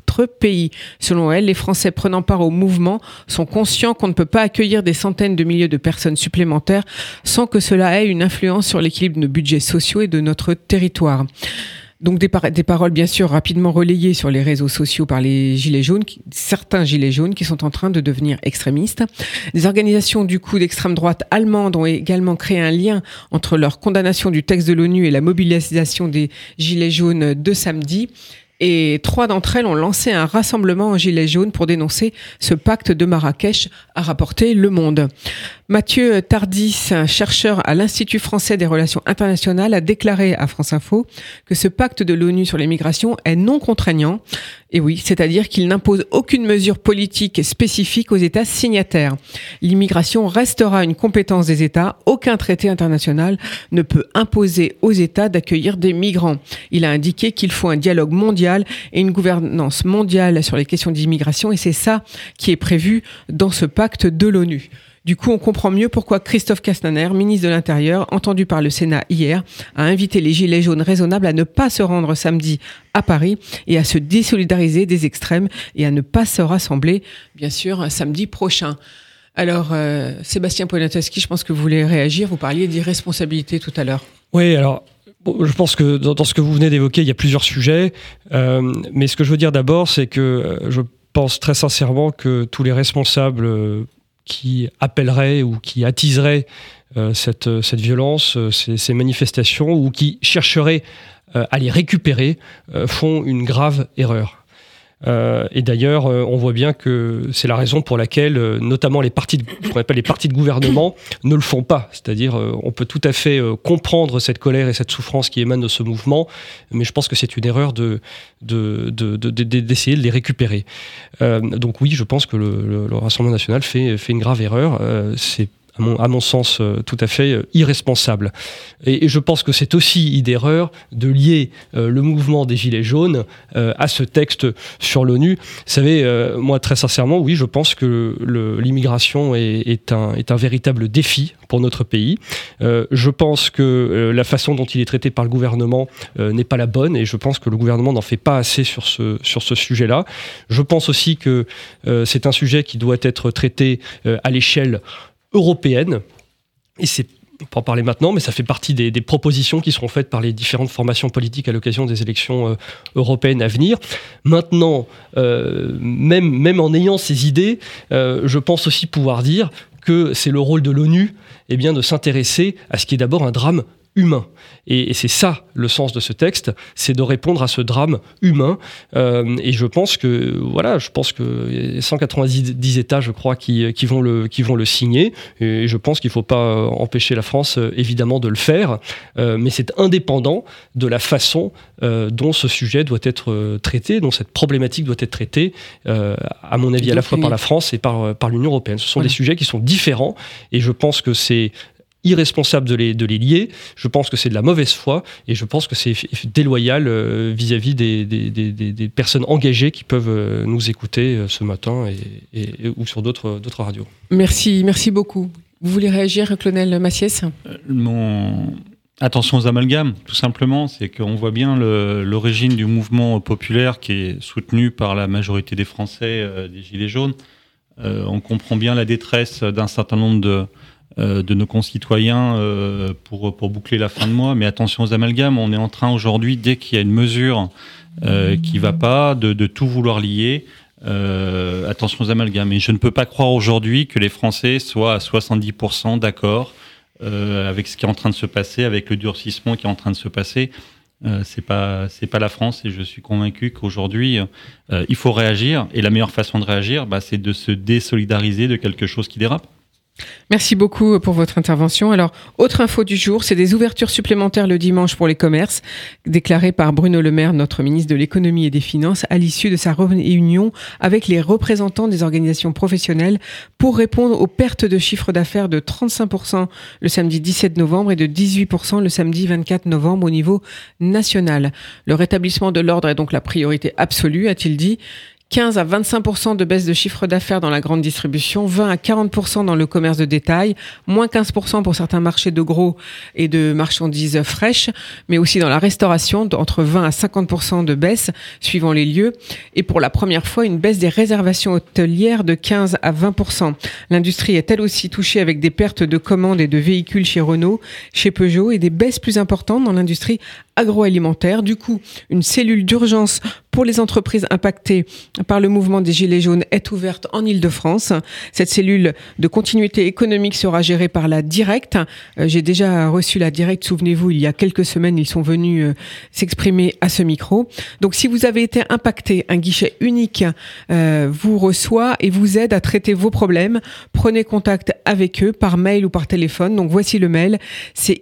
notre pays. Selon elle, les Français prenant part au mouvement sont conscients qu'on ne peut pas accueillir des centaines de milliers de personnes supplémentaires sans que cela ait une influence sur l'équilibre de nos budgets sociaux et de notre territoire. Donc des, par- des paroles bien sûr rapidement relayées sur les réseaux sociaux par les gilets jaunes, qui, certains gilets jaunes qui sont en train de devenir extrémistes. Des organisations du coup d'extrême droite allemandes ont également créé un lien entre leur condamnation du texte de l'ONU et la mobilisation des gilets jaunes de samedi. Et trois d'entre elles ont lancé un rassemblement en gilets jaunes pour dénoncer ce pacte de Marrakech, a rapporté Le Monde. Mathieu Tardis, chercheur à l'Institut français des relations internationales, a déclaré à France Info que ce pacte de l'ONU sur les migrations est non contraignant. Et oui, c'est-à-dire qu'il n'impose aucune mesure politique spécifique aux États signataires. L'immigration restera une compétence des États. Aucun traité international ne peut imposer aux États d'accueillir des migrants. Il a indiqué qu'il faut un dialogue mondial et une gouvernance mondiale sur les questions d'immigration, et c'est ça qui est prévu dans ce pacte de l'ONU. Du coup, on comprend mieux pourquoi Christophe Castaner, ministre de l'Intérieur, entendu par le Sénat hier, a invité les Gilets jaunes raisonnables à ne pas se rendre samedi à Paris et à se désolidariser des extrêmes et à ne pas se rassembler, bien sûr, samedi prochain. Alors, euh, Sébastien Poniatowski, je pense que vous voulez réagir. Vous parliez d'irresponsabilité tout à l'heure.
Oui, alors... Bon, je pense que dans, dans ce que vous venez d'évoquer, il y a plusieurs sujets. Euh, mais ce que je veux dire d'abord, c'est que euh, je pense très sincèrement que tous les responsables euh, qui appelleraient ou qui attiseraient euh, cette, cette violence, euh, ces, ces manifestations, ou qui chercheraient euh, à les récupérer, euh, font une grave erreur. Euh, et d'ailleurs, euh, on voit bien que c'est la raison pour laquelle, euh, notamment les partis, de, ce qu'on appelle les partis de gouvernement, ne le font pas. C'est-à-dire, euh, on peut tout à fait euh, comprendre cette colère et cette souffrance qui émanent de ce mouvement, mais je pense que c'est une erreur de, de, de, de, de, d'essayer de les récupérer. Euh, donc oui, je pense que le, le, le Rassemblement national fait, fait une grave erreur. Euh, c'est à mon, à mon sens, euh, tout à fait euh, irresponsable. Et, et je pense que c'est aussi une erreur de lier euh, le mouvement des Gilets jaunes euh, à ce texte sur l'ONU. Vous savez, euh, moi, très sincèrement, oui, je pense que le, l'immigration est, est, un, est un véritable défi pour notre pays. Euh, je pense que euh, la façon dont il est traité par le gouvernement euh, n'est pas la bonne, et je pense que le gouvernement n'en fait pas assez sur ce, sur ce sujet-là. Je pense aussi que euh, c'est un sujet qui doit être traité euh, à l'échelle européenne, et c'est, on peut en parler maintenant, mais ça fait partie des, des propositions qui seront faites par les différentes formations politiques à l'occasion des élections euh, européennes à venir. Maintenant, euh, même, même en ayant ces idées, euh, je pense aussi pouvoir dire que c'est le rôle de l'ONU, eh bien, de s'intéresser à ce qui est d'abord un drame humain. Et, et c'est ça le sens de ce texte, c'est de répondre à ce drame humain. Euh, et je pense que voilà, je pense que cent quatre-vingt-dix États, je crois, qui, qui vont le qui vont le signer. Et je pense qu'il ne faut pas empêcher la France, évidemment, de le faire. Euh, mais c'est indépendant de la façon euh, dont ce sujet doit être traité, dont cette problématique doit être traitée, euh, à mon avis, à la fois par la France et par par l'Union européenne. Ce sont voilà. des sujets qui sont différents. Et je pense que c'est irresponsable de les, de les lier, je pense que c'est de la mauvaise foi, et je pense que c'est déloyal euh, vis-à-vis des, des, des, des personnes engagées qui peuvent euh, nous écouter euh, ce matin et, et, et, ou sur d'autres, d'autres radios.
Merci, merci beaucoup. Vous voulez réagir, Clonel Massiès ?
euh, Mon... Attention aux amalgames, tout simplement, c'est qu'on voit bien le, l'origine du mouvement populaire qui est soutenu par la majorité des Français, euh, des Gilets jaunes. Euh, on comprend bien la détresse d'un certain nombre de de nos concitoyens euh, pour, pour boucler la fin de mois. Mais attention aux amalgames, on est en train aujourd'hui, dès qu'il y a une mesure euh, qui ne va pas, de, de tout vouloir lier. Euh, attention aux amalgames. Et je ne peux pas croire aujourd'hui que les Français soient à soixante-dix pour cent d'accord euh, avec ce qui est en train de se passer, avec le durcissement qui est en train de se passer. Euh, c'est pas c'est pas la France, et je suis convaincu qu'aujourd'hui euh, il faut réagir, et la meilleure façon de réagir, bah, c'est de se désolidariser de quelque chose qui dérape.
Merci beaucoup pour votre intervention. Alors, autre info du jour, c'est des ouvertures supplémentaires le dimanche pour les commerces, déclarées par Bruno Le Maire, notre ministre de l'économie et des finances, à l'issue de sa réunion avec les représentants des organisations professionnelles pour répondre aux pertes de chiffre d'affaires de trente-cinq pour cent le samedi dix-sept novembre et de dix-huit pour cent le samedi vingt-quatre novembre au niveau national. Le rétablissement de l'ordre est donc la priorité absolue, a-t-il dit. quinze à vingt-cinq pour cent de baisse de chiffre d'affaires dans la grande distribution, vingt à quarante pour cent dans le commerce de détail, moins quinze pour cent pour certains marchés de gros et de marchandises fraîches, mais aussi dans la restauration, entre vingt à cinquante pour cent de baisse suivant les lieux. Et pour la première fois, une baisse des réservations hôtelières de quinze à vingt pour cent. L'industrie est elle aussi touchée avec des pertes de commandes et de véhicules chez Renault, chez Peugeot et des baisses plus importantes dans l'industrie agroalimentaire. Du coup, une cellule d'urgence pour les entreprises impactées par le mouvement des Gilets jaunes est ouverte en Île-de-France. Cette cellule de continuité économique sera gérée par la Directe. Euh, j'ai déjà reçu la Directe, souvenez-vous, il y a quelques semaines, ils sont venus euh, s'exprimer à ce micro. Donc, si vous avez été impacté, un guichet unique euh, vous reçoit et vous aide à traiter vos problèmes. Prenez contact avec eux par mail ou par téléphone. Donc, voici le mail, c'est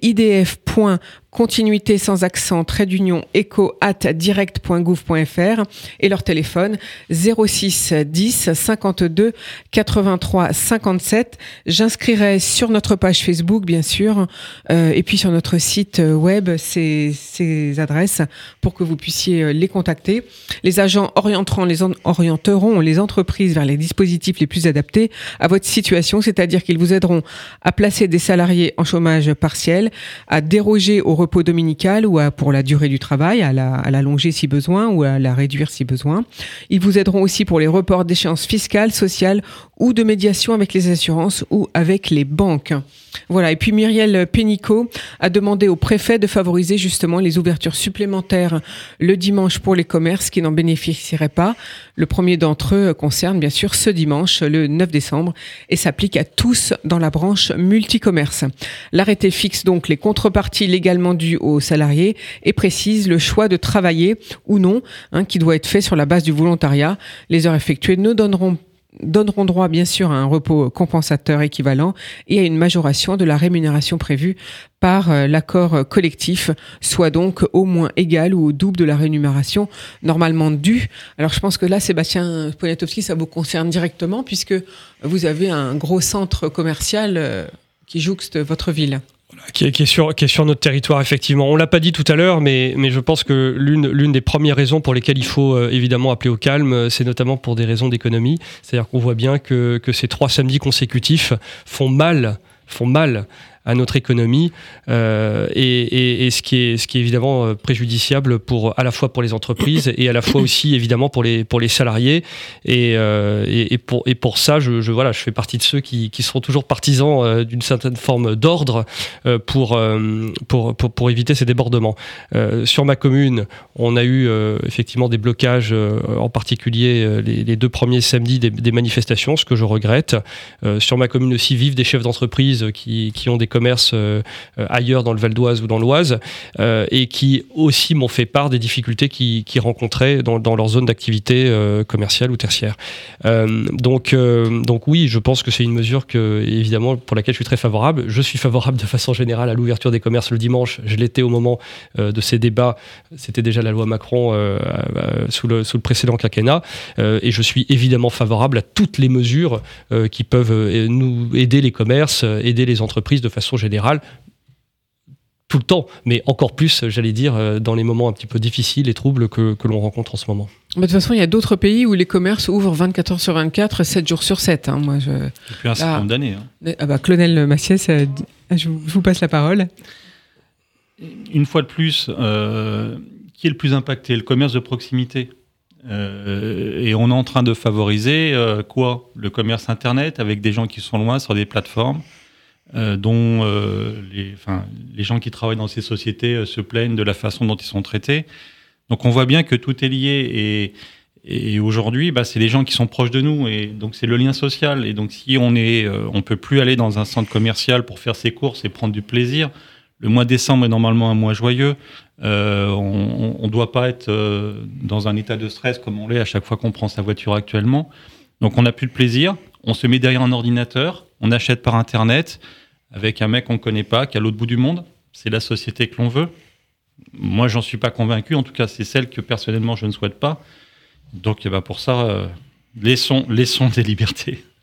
idf.continuité sans accent, trait d'union, éco, at direct.gouv.fr et leur téléphone zéro six dix cinquante-deux quatre-vingt-trois cinquante-sept. J'inscrirai sur notre page Facebook, bien sûr, euh, et puis sur notre site web ces, ces adresses pour que vous puissiez les contacter. Les agents orienteront les, en, orienteront les entreprises vers les dispositifs les plus adaptés à votre situation, c'est-à-dire qu'ils vous aideront à placer des salariés en chômage partiel, à déroger au repos dominical ou à, pour la durée du travail, à la, à l'allonger si besoin ou à la réduire si besoin. Ils vous aideront aussi pour les reports d'échéances fiscales, sociales ou de médiation avec les assurances ou avec les banques. Voilà. Et puis Muriel Pénicaud a demandé au préfet de favoriser justement les ouvertures supplémentaires le dimanche pour les commerces qui n'en bénéficieraient pas. Le premier d'entre eux concerne bien sûr ce dimanche, le neuf décembre, et s'applique à tous dans la branche multicommerce. L'arrêté fixe donc les contreparties légalement dues aux salariés et précise le choix de travailler ou non, hein, qui doit être fait sur la base du volontariat. Les heures effectuées ne donneront donneront droit bien sûr à un repos compensateur équivalent et à une majoration de la rémunération prévue par euh, l'accord collectif, soit donc au moins égal ou au double de la rémunération normalement due. Alors je pense que là, Sébastien Poniatowski, ça vous concerne directement puisque vous avez un gros centre commercial euh, qui jouxte votre ville.
Qui est, qui, est sur, qui est sur notre territoire, effectivement. On ne l'a pas dit tout à l'heure, mais, mais je pense que l'une, l'une des premières raisons pour lesquelles il faut euh, évidemment appeler au calme, c'est notamment pour des raisons d'économie. C'est-à-dire qu'on voit bien que, que ces trois samedis consécutifs font mal, font mal à notre économie euh, et, et, et ce qui est ce qui est évidemment préjudiciable pour à la fois pour les entreprises et à la fois aussi évidemment pour les pour les salariés et euh, et, et pour et pour ça je, je voilà je fais partie de ceux qui qui seront toujours partisans euh, d'une certaine forme d'ordre euh, pour, euh, pour pour pour éviter ces débordements. Euh, sur ma commune, on a eu euh, effectivement des blocages, euh, en particulier euh, les, les deux premiers samedis des, des manifestations, ce que je regrette. Euh, sur ma commune aussi vivent des chefs d'entreprise qui qui ont des commerces euh, ailleurs dans le Val d'Oise ou dans l'Oise euh, et qui aussi m'ont fait part des difficultés qu'ils, qu'ils rencontraient dans, dans leur zone d'activité euh, commerciale ou tertiaire. Euh, donc, euh, donc oui, je pense que c'est une mesure que, évidemment, pour laquelle je suis très favorable. Je suis favorable de façon générale à l'ouverture des commerces le dimanche. Je l'étais au moment euh, de ces débats. C'était déjà la loi Macron euh, euh, sous, le, sous le précédent quinquennat. Euh, et je suis évidemment favorable à toutes les mesures euh, qui peuvent euh, nous aider les commerces, euh, aider les entreprises de façon générale, tout le temps, mais encore plus, j'allais dire, dans les moments un petit peu difficiles et troubles que, que l'on rencontre en ce moment.
De toute façon, il y a d'autres pays où les commerces ouvrent vingt-quatre heures sur vingt-quatre, sept jours sur sept. Hein. Moi, je...
Depuis un certain nombre d'années. Hein.
Ah bah, Clonel Massiès, euh, je, vous, je vous passe la parole.
Une fois de plus, euh, qui est le plus impacté ? Le commerce de proximité. Euh, et on est en train de favoriser euh, quoi ? Le commerce Internet avec des gens qui sont loin sur des plateformes. Euh, dont euh, les, enfin, les gens qui travaillent dans ces sociétés euh, se plaignent de la façon dont ils sont traités. Donc on voit bien que tout est lié et, et aujourd'hui, bah, c'est les gens qui sont proches de nous et donc c'est le lien social. Et donc si on est, euh, on peut plus aller dans un centre commercial pour faire ses courses et prendre du plaisir. Le mois de décembre est normalement un mois joyeux. Euh, on ne doit pas être euh, dans un état de stress comme on l'est à chaque fois qu'on prend sa voiture actuellement. Donc on n'a plus de plaisir. On se met derrière un ordinateur. On achète par Internet avec un mec qu'on ne connaît pas, qui est à l'autre bout du monde. C'est la société que l'on veut. Moi, j'en suis pas convaincu. En tout cas, c'est celle que personnellement, je ne souhaite pas. Donc, eh ben, pour ça, euh, laissons, laissons des libertés.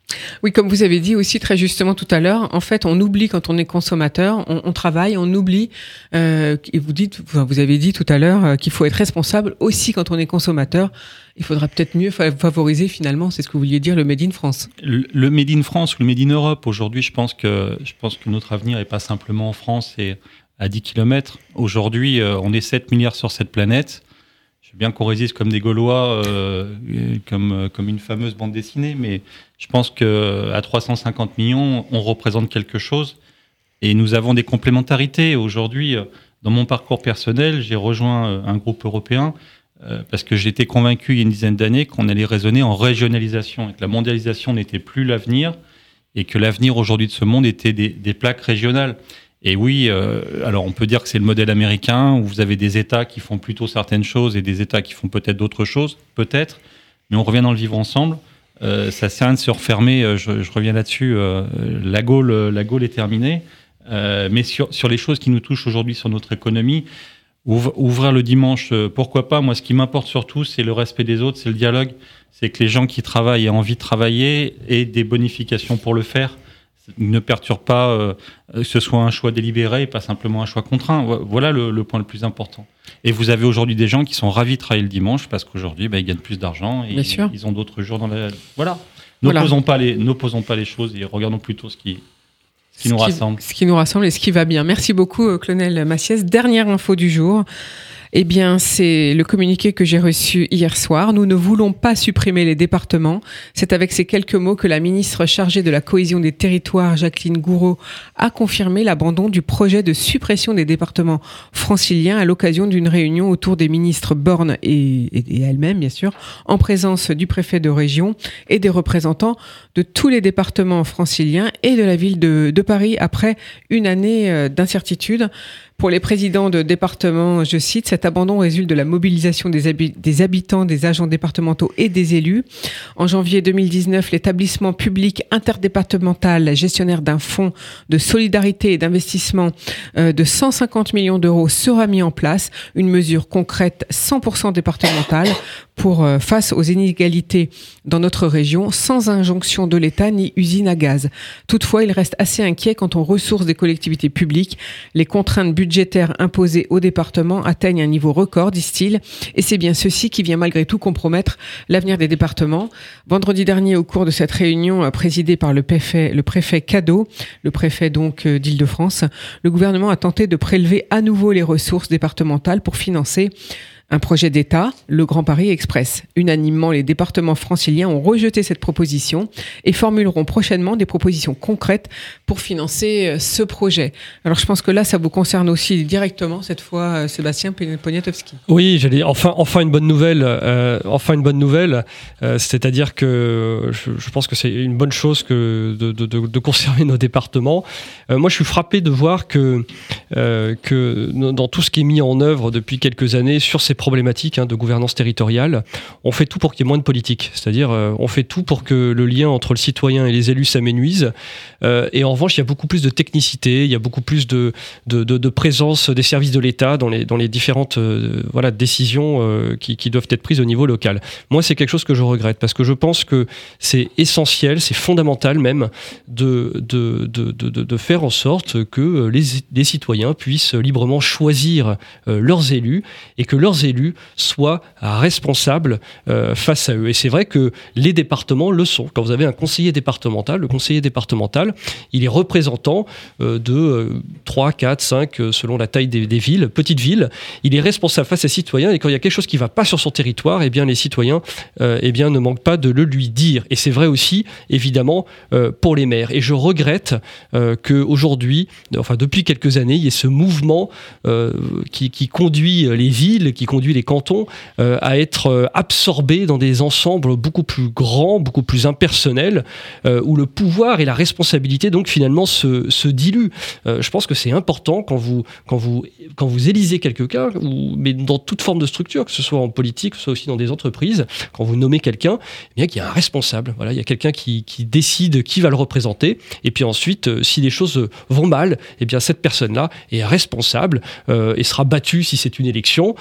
Oui, comme vous avez dit aussi très justement tout à l'heure, en fait, on oublie quand on est consommateur, on, on travaille, on oublie. Euh, et vous dites, enfin, vous avez dit tout à l'heure euh, qu'il faut être responsable aussi quand on est consommateur. Il faudra peut-être mieux favoriser finalement, c'est ce que vous vouliez dire, le Made in France.
Le, le Made in France ou le Made in Europe. Aujourd'hui, je pense que je pense que notre avenir n'est pas simplement en France et à dix kilomètres. Aujourd'hui, euh, on est sept milliards sur cette planète. Je veux bien qu'on résiste comme des Gaulois, euh, comme, comme une fameuse bande dessinée, mais je pense qu'à trois cent cinquante millions, on représente quelque chose et nous avons des complémentarités. Aujourd'hui, dans mon parcours personnel, j'ai rejoint un groupe européen euh, parce que j'étais convaincu il y a une dizaine d'années qu'on allait raisonner en régionalisation et que la mondialisation n'était plus l'avenir et que l'avenir aujourd'hui de ce monde était des, des plaques régionales. Et oui, euh, alors on peut dire que c'est le modèle américain où vous avez des États qui font plutôt certaines choses et des États qui font peut-être d'autres choses, peut-être, mais on revient dans le vivre ensemble. Euh, ça sert à rien de se refermer, je, je reviens là-dessus, euh, la Gaule, la Gaule est terminée, euh, mais sur, sur les choses qui nous touchent aujourd'hui sur notre économie, ouvre, ouvrir le dimanche, euh, pourquoi pas. Moi, ce qui m'importe surtout, c'est le respect des autres, c'est le dialogue, c'est que les gens qui travaillent aient envie de travailler et des bonifications pour le faire. Ne perturbe pas euh, que ce soit un choix délibéré et pas simplement un choix contraint. Voilà le, le point le plus important. Et vous avez aujourd'hui des gens qui sont ravis de travailler le dimanche parce qu'aujourd'hui, bah, ils gagnent plus d'argent et ils, ils ont d'autres jours dans la... Voilà. N'opposons voilà. pas les, n'opposons pas les choses et regardons plutôt ce qui, ce qui
ce
nous
qui,
rassemble.
Ce qui nous rassemble et ce qui va bien. Merci beaucoup, Clonel Massiès. Dernière info du jour. Eh bien, c'est le communiqué que j'ai reçu hier soir. Nous ne voulons pas supprimer les départements. C'est avec ces quelques mots que la ministre chargée de la cohésion des territoires, Jacqueline Gourault, a confirmé l'abandon du projet de suppression des départements franciliens à l'occasion d'une réunion autour des ministres Borne et, et, et elle-même, bien sûr, en présence du préfet de région et des représentants de tous les départements franciliens et de la ville de, de Paris après une année d'incertitude. Pour les présidents de départements, je cite, cet abandon résulte de la mobilisation des, habi- des habitants, des agents départementaux et des élus. En janvier deux mille dix-neuf, l'établissement public interdépartemental, gestionnaire d'un fonds de solidarité et d'investissement euh, de cent cinquante millions d'euros, sera mis en place. Une mesure concrète cent pour cent départementale pour euh, face aux inégalités dans notre région, sans injonction de l'État ni usine à gaz. Toutefois, il reste assez inquiet quant aux ressources des collectivités publiques. Les contraintes budgétaires imposées aux départements atteignent un niveau record, disent-ils, et c'est bien ceci qui vient malgré tout compromettre l'avenir des départements. Vendredi dernier, au cours de cette réunion présidée par le préfet, le préfet Cadeau, le préfet donc d'Île-de-France, le gouvernement a tenté de prélever à nouveau les ressources départementales pour financer un projet d'État, le Grand Paris Express. Unanimement, les départements franciliens ont rejeté cette proposition et formuleront prochainement des propositions concrètes pour financer ce projet. Alors, je pense que là, ça vous concerne aussi directement, cette fois, Sébastien Poniatowski.
Oui, j'allais enfin, enfin une bonne nouvelle. Euh, enfin une bonne nouvelle. Euh, c'est-à-dire que je, je pense que c'est une bonne chose que de, de, de, de conserver nos départements. Euh, moi, je suis frappé de voir que, euh, que dans tout ce qui est mis en œuvre depuis quelques années sur ces problématiques hein, de gouvernance territoriale, on fait tout pour qu'il y ait moins de politique. C'est-à-dire, euh, on fait tout pour que le lien entre le citoyen et les élus s'amenuise. Euh, et en revanche, il y a beaucoup plus de technicité, il y a beaucoup plus de, de, de, de présence des services de l'État dans les, dans les différentes euh, voilà, décisions euh, qui, qui doivent être prises au niveau local. Moi, c'est quelque chose que je regrette parce que je pense que c'est essentiel, c'est fondamental même de, de, de, de, de faire en sorte que les, les citoyens puissent librement choisir euh, leurs élus et que leurs élus soient responsables euh, face à eux. Et c'est vrai que les départements le sont. Quand vous avez un conseiller départemental, le conseiller départemental, il est représentant euh, de euh, trois, quatre, cinq, euh, selon la taille des, des villes, petites villes. Il est responsable face à ses citoyens et quand il y a quelque chose qui ne va pas sur son territoire, eh bien, les citoyens euh, eh bien, ne manquent pas de le lui dire. Et c'est vrai aussi, évidemment, euh, pour les maires. Et je regrette euh, qu'aujourd'hui, enfin depuis quelques années, il y ait ce mouvement euh, qui, qui conduit les villes, qui conduit les cantons euh, à être euh, absorbés dans des ensembles beaucoup plus grands, beaucoup plus impersonnels, euh, où le pouvoir et la responsabilité donc finalement se, se diluent. Euh, je pense que c'est important quand vous, quand vous, quand vous élisez quelqu'un, ou, mais dans toute forme de structure, que ce soit en politique, que ce soit aussi dans des entreprises, quand vous nommez quelqu'un, eh bien qu'il y a un responsable. Voilà, il y a quelqu'un qui, qui décide qui va le représenter. Et puis ensuite, euh, si les choses vont mal, eh bien cette personne-là est responsable euh, et sera battue si c'est une élection, euh, ou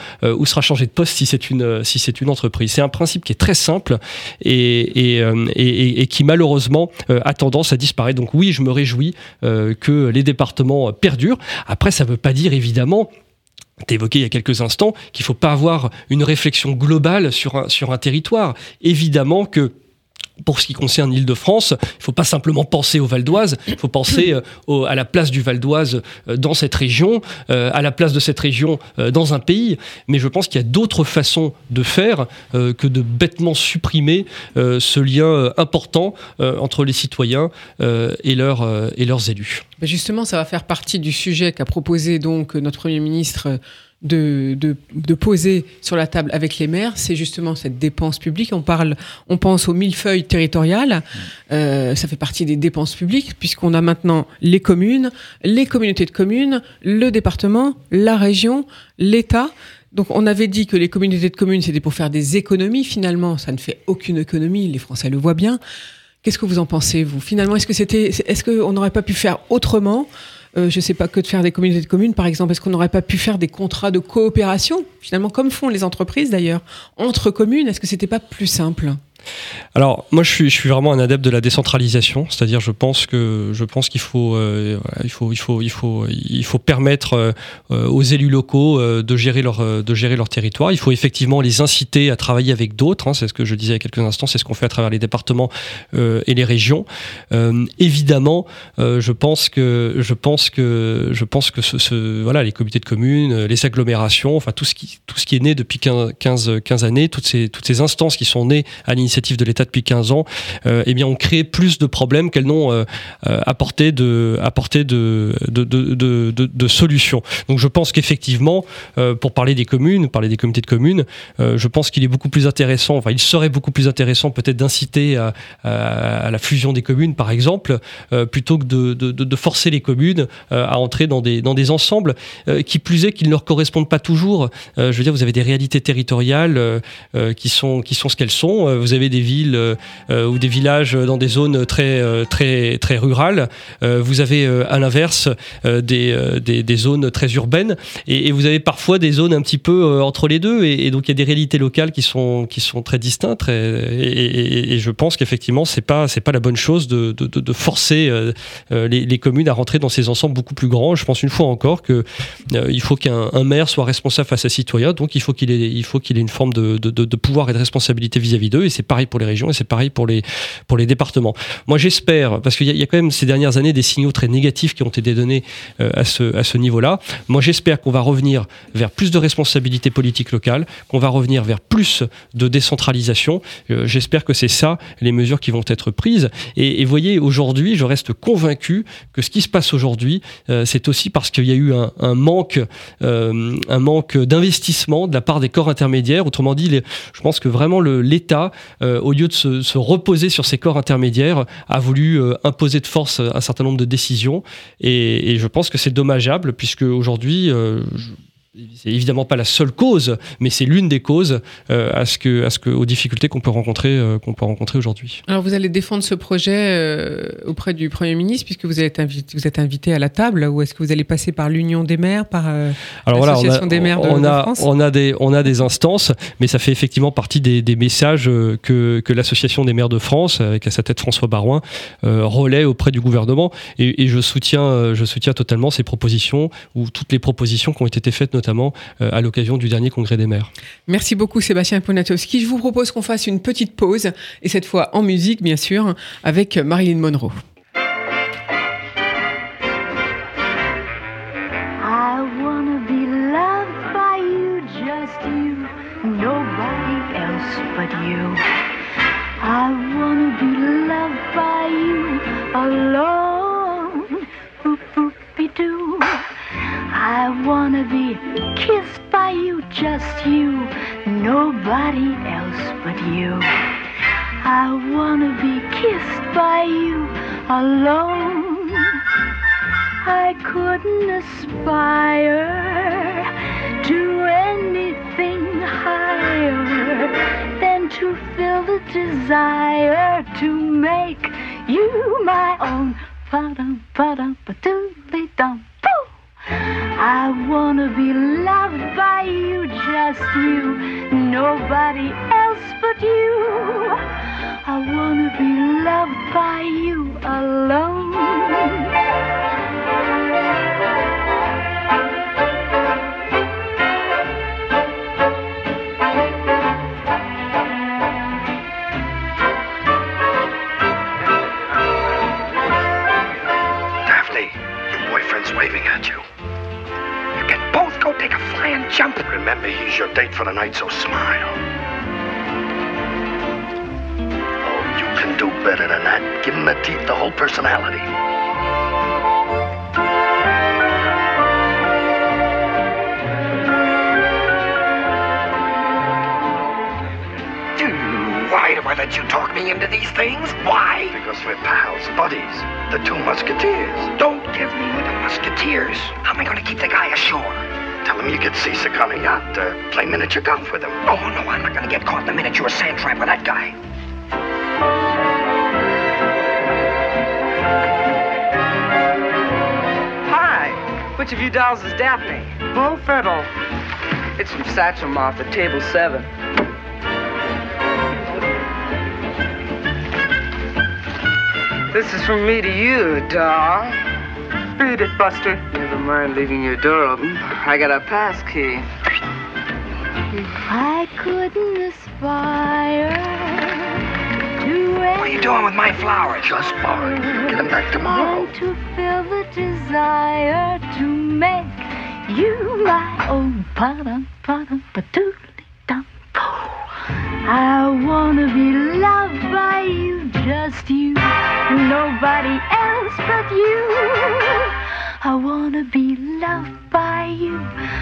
sera changé de poste si c'est une, si c'est une entreprise. C'est un principe qui est très simple et, et, et, et qui malheureusement a tendance à disparaître. Donc oui, je me réjouis euh, que les départements perdurent. Après, ça ne veut pas dire évidemment, tu évoqué il y a quelques instants, qu'il ne faut pas avoir une réflexion globale sur un, sur un territoire. Évidemment que pour ce qui concerne l'Île-de-France, il ne faut pas simplement penser au Val d'Oise, il faut penser euh, au, à la place du Val d'Oise euh, dans cette région, euh, à la place de cette région euh, dans un pays. Mais je pense qu'il y a d'autres façons de faire euh, que de bêtement supprimer euh, ce lien euh, important euh, entre les citoyens euh, et, leur, euh, et leurs élus.
Ben justement, ça va faire partie du sujet qu'a proposé donc notre Premier ministre De, de, de poser sur la table avec les maires, c'est justement cette dépense publique. On parle, on pense au millefeuille territorial. Euh, ça fait partie des dépenses publiques puisqu'on a maintenant les communes, les communautés de communes, le département, la région, l'État. Donc on avait dit que les communautés de communes c'était pour faire des économies. Finalement, ça ne fait aucune économie. Les Français le voient bien. Qu'est-ce que vous en pensez, vous ? Finalement, est-ce que c'était, est-ce qu'on n'aurait pas pu faire autrement ? Euh, je ne sais pas, que de faire des communautés de communes, par exemple. Est-ce qu'on n'aurait pas pu faire des contrats de coopération, finalement, comme font les entreprises d'ailleurs, entre communes ? Est-ce que ce n'était pas plus simple ?
Alors, moi, je suis, je suis vraiment un adepte de la décentralisation, c'est-à-dire, je pense que, je pense qu'il faut, euh, il faut, il faut, il faut, il faut permettre euh, aux élus locaux euh, de gérer leur, de gérer leur territoire. Il faut effectivement les inciter à travailler avec d'autres. Hein, c'est ce que je disais il y a quelques instants. C'est ce qu'on fait à travers les départements euh, et les régions. Euh, évidemment, euh, je pense que, je pense que, je pense que ce, ce, voilà, les comités de communes, les agglomérations, enfin tout ce qui, tout ce qui est né depuis quinze, quinze années, toutes ces, toutes ces instances qui sont nées à l'initiative de l'État depuis quinze ans, euh, eh bien, ont créé plus de problèmes qu'elles n'ont euh, apporté, de, apporté de, de, de, de, de, de solutions. Donc je pense qu'effectivement, euh, pour parler des communes, parler des comités de communes, euh, je pense qu'il est beaucoup plus intéressant, enfin il serait beaucoup plus intéressant peut-être d'inciter à, à, à la fusion des communes, par exemple, euh, plutôt que de, de, de forcer les communes euh, à entrer dans des, dans des ensembles, euh, qui plus est qu'ils ne leur correspondent pas toujours. Euh, je veux dire, vous avez des réalités territoriales euh, euh, qui sont, qui sont ce qu'elles sont. Vous avez des villes euh, ou des villages dans des zones très euh, très très rurales. Euh, vous avez euh, à l'inverse euh, des, euh, des des zones très urbaines et, et vous avez parfois des zones un petit peu euh, entre les deux et, et donc il y a des réalités locales qui sont qui sont très distinctes et, et, et je pense qu'effectivement c'est pas c'est pas la bonne chose de de, de forcer euh, les, les communes à rentrer dans ces ensembles beaucoup plus grands. Je pense une fois encore que euh, il faut qu'un un maire soit responsable face à ses citoyens, donc il faut qu'il ait il faut qu'il ait une forme de de, de pouvoir et de responsabilité vis-à-vis d'eux et c'est pareil pour les régions et c'est pareil pour les, pour les départements. Moi, j'espère, parce qu'il y a, il y a quand même ces dernières années des signaux très négatifs qui ont été donnés euh, à ce, à ce niveau-là. Moi, j'espère qu'on va revenir vers plus de responsabilité politique locale, qu'on va revenir vers plus de décentralisation. Euh, j'espère que c'est ça, les mesures qui vont être prises. Et, et voyez, aujourd'hui, je reste convaincu que ce qui se passe aujourd'hui, euh, c'est aussi parce qu'il y a eu un, un manque, euh, un manque d'investissement de la part des corps intermédiaires. Autrement dit, les, je pense que vraiment le, l'État Euh, au lieu de se, se reposer sur ces corps intermédiaires, a voulu euh, imposer de force un certain nombre de décisions. Et, et je pense que c'est dommageable, puisque aujourd'hui, euh, je, c'est évidemment pas la seule cause, mais c'est l'une des causes euh, à ce que, à ce que, aux difficultés qu'on peut rencontrer, euh, qu'on peut rencontrer aujourd'hui.
Alors vous allez défendre ce projet euh, auprès du Premier ministre, puisque vous êtes invité, vous êtes invité à la table, ou est-ce que vous allez passer par l'Union des maires, par euh,
Alors
l'Association
voilà,
des maires de,
on a,
de France
on a des, on a des instances, mais ça fait effectivement partie des, des messages que, que l'Association des maires de France, avec à sa tête François Baroin, euh, relaie auprès du gouvernement, et, et je soutiens, je soutiens totalement ces propositions ou toutes les propositions qui ont été faites, notamment euh, à l'occasion du dernier congrès des maires.
Merci beaucoup Sébastien Poniatowski. Je vous propose qu'on fasse une petite pause, et cette fois en musique bien sûr, avec Marilyn Monroe.
I wanna be loved by you, just you, nobody else but you. I wanna be loved by you alone, boop boop be doo. I wanna be kissed by you, just you, nobody else but you. I wanna be kissed by you alone. I couldn't aspire to anything higher than to feel the desire to make you my own. Ba-dum, ba-dum, ba-doo-lee-dum, boo. I wanna be loved by you, just just you, nobody else but you. I wanna be loved by you alone.
Waving at you. You can both go take a flying jump. Remember, he's your date for the night, so smile. Oh, you can do better than that. Give him the teeth, the whole personality. Why do I let you talk me into these things? Why? Because we're pals, buddies. The two musketeers. Don't give me with the musketeers. How am I going to keep the guy ashore? Tell him you get seasick on a yacht. Uh, play miniature golf with him. Oh, no, I'm not going to get caught in the miniature sand trap with that guy.
Hi. Which of you dolls is Daphne? Blue Fiddle. It's from Satchel Moth at table seven. This is from me to you, doll. Beat it, Buster. Never mind leaving your door open. I got a pass key.
If I couldn't aspire to
What are you doing with my flowers? Just borrowing. Get them back tomorrow.
and to feel the desire to make you my own pa-dum, pa-dum, pa-doodly-dum. I wanna be loved by you, just you, nobody else but you. I wanna be loved by you,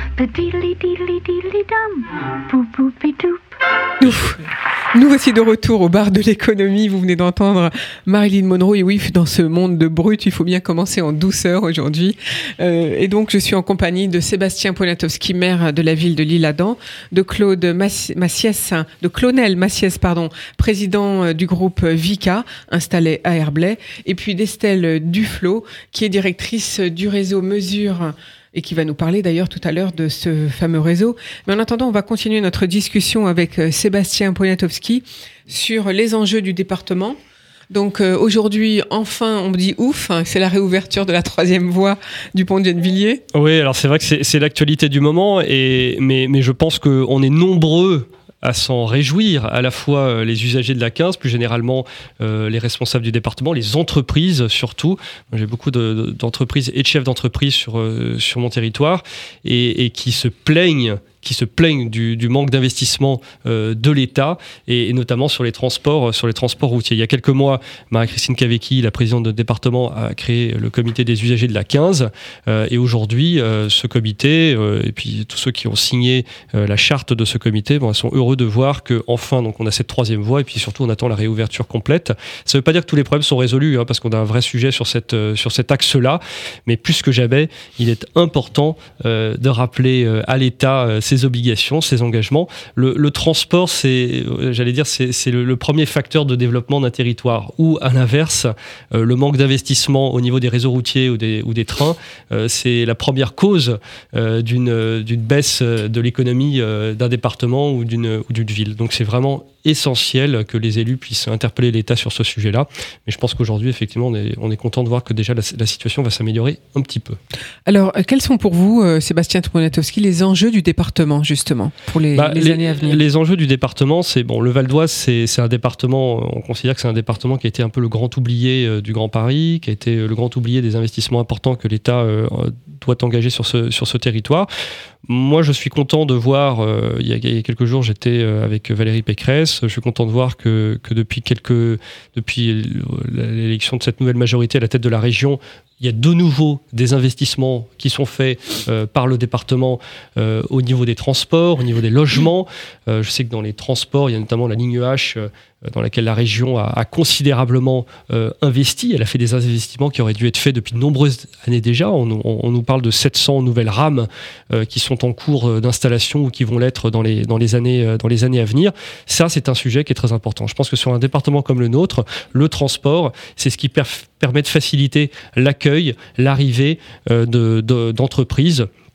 pa-deedly-deedly-deedly-dum, boop-boopy-doop.
Ouf. Nous voici de retour au bar de l'économie. Vous venez d'entendre Marilyn Monroe. Et oui, dans ce monde de brut, il faut bien commencer en douceur aujourd'hui. Euh, et donc, je suis en compagnie de Sébastien Poniatowski, maire de la ville de l'Isle-Adam, de Claude Massiès, de Clonel Massiès, pardon, président du groupe Vica, installé à Herblay, et puis d'Estelle Duflo, qui est directrice du réseau Mesure, et qui va nous parler d'ailleurs tout à l'heure de ce fameux réseau. Mais en attendant, on va continuer notre discussion avec Sébastien Poniatowski sur les enjeux du département. Donc euh, aujourd'hui, enfin, on me dit ouf, hein, c'est la réouverture de la troisième voie du pont de Gennevilliers.
Oui, alors c'est vrai que c'est, c'est l'actualité du moment, et, mais, mais je pense qu'on est nombreux à s'en réjouir, à la fois les usagers de l'A quinze, plus généralement euh, les responsables du département, les entreprises surtout. Moi, j'ai beaucoup de, de, d'entreprises et de chefs d'entreprise sur, euh, sur mon territoire et, et qui se plaignent qui se plaignent du, du manque d'investissement euh, de l'État et, et notamment sur les transports, sur les transports routiers. Il y a quelques mois, Marie-Christine Cavecchi, la présidente de département, a créé le comité des usagers de l'A quinze euh, et aujourd'hui, euh, ce comité euh, et puis tous ceux qui ont signé euh, la charte de ce comité, bon, sont heureux de voir que enfin, donc on a cette troisième voie et puis surtout on attend la réouverture complète. Ça ne veut pas dire que tous les problèmes sont résolus, hein, parce qu'on a un vrai sujet sur cette euh, sur cet axe-là, mais plus que jamais, il est important euh, de rappeler euh, à l'État euh, ses obligations, ses engagements. Le, le transport, c'est, j'allais dire, c'est, c'est le, le premier facteur de développement d'un territoire. Ou à l'inverse, euh, le manque d'investissement au niveau des réseaux routiers ou des, ou des trains, euh, c'est la première cause euh, d'une, d'une baisse de l'économie euh, d'un département ou d'une, ou d'une ville. Donc c'est vraiment essentiel que les élus puissent interpeller l'État sur ce sujet-là. Mais je pense qu'aujourd'hui, effectivement, on est, on est content de voir que déjà la, la situation va s'améliorer un petit peu.
Alors, quels sont pour vous, euh, Sébastien Poniatowski, les enjeux du département, justement, pour les, bah, les, les années à venir?
Les enjeux du département, c'est bon, le Val d'Oise, c'est, c'est un département, on considère que c'est un département qui a été un peu le grand oublié euh, du Grand Paris, qui a été le grand oublié des investissements importants que l'État euh, doit engager sur ce, sur ce territoire. Moi, je suis content de voir, euh, il, y a, il y a quelques jours, j'étais euh, avec Valérie Pécresse, je suis content de voir que, que depuis, quelques, depuis l'élection de cette nouvelle majorité à la tête de la région, il y a de nouveau des investissements qui sont faits euh, par le département euh, au niveau des transports, au niveau des logements. Euh, je sais que dans les transports, il y a notamment la ligne H euh, dans laquelle la région a, a considérablement euh, investi. Elle a fait des investissements qui auraient dû être faits depuis de nombreuses années déjà. On, on, on nous parle de sept cents nouvelles rames euh, qui sont en cours d'installation ou qui vont l'être dans les, dans les années, euh, dans les années à venir. Ça, c'est un sujet qui est très important. Je pense que sur un département comme le nôtre, le transport, c'est ce qui per- permet de faciliter l'accueil, l'arrivée euh, de, de, d'entreprises.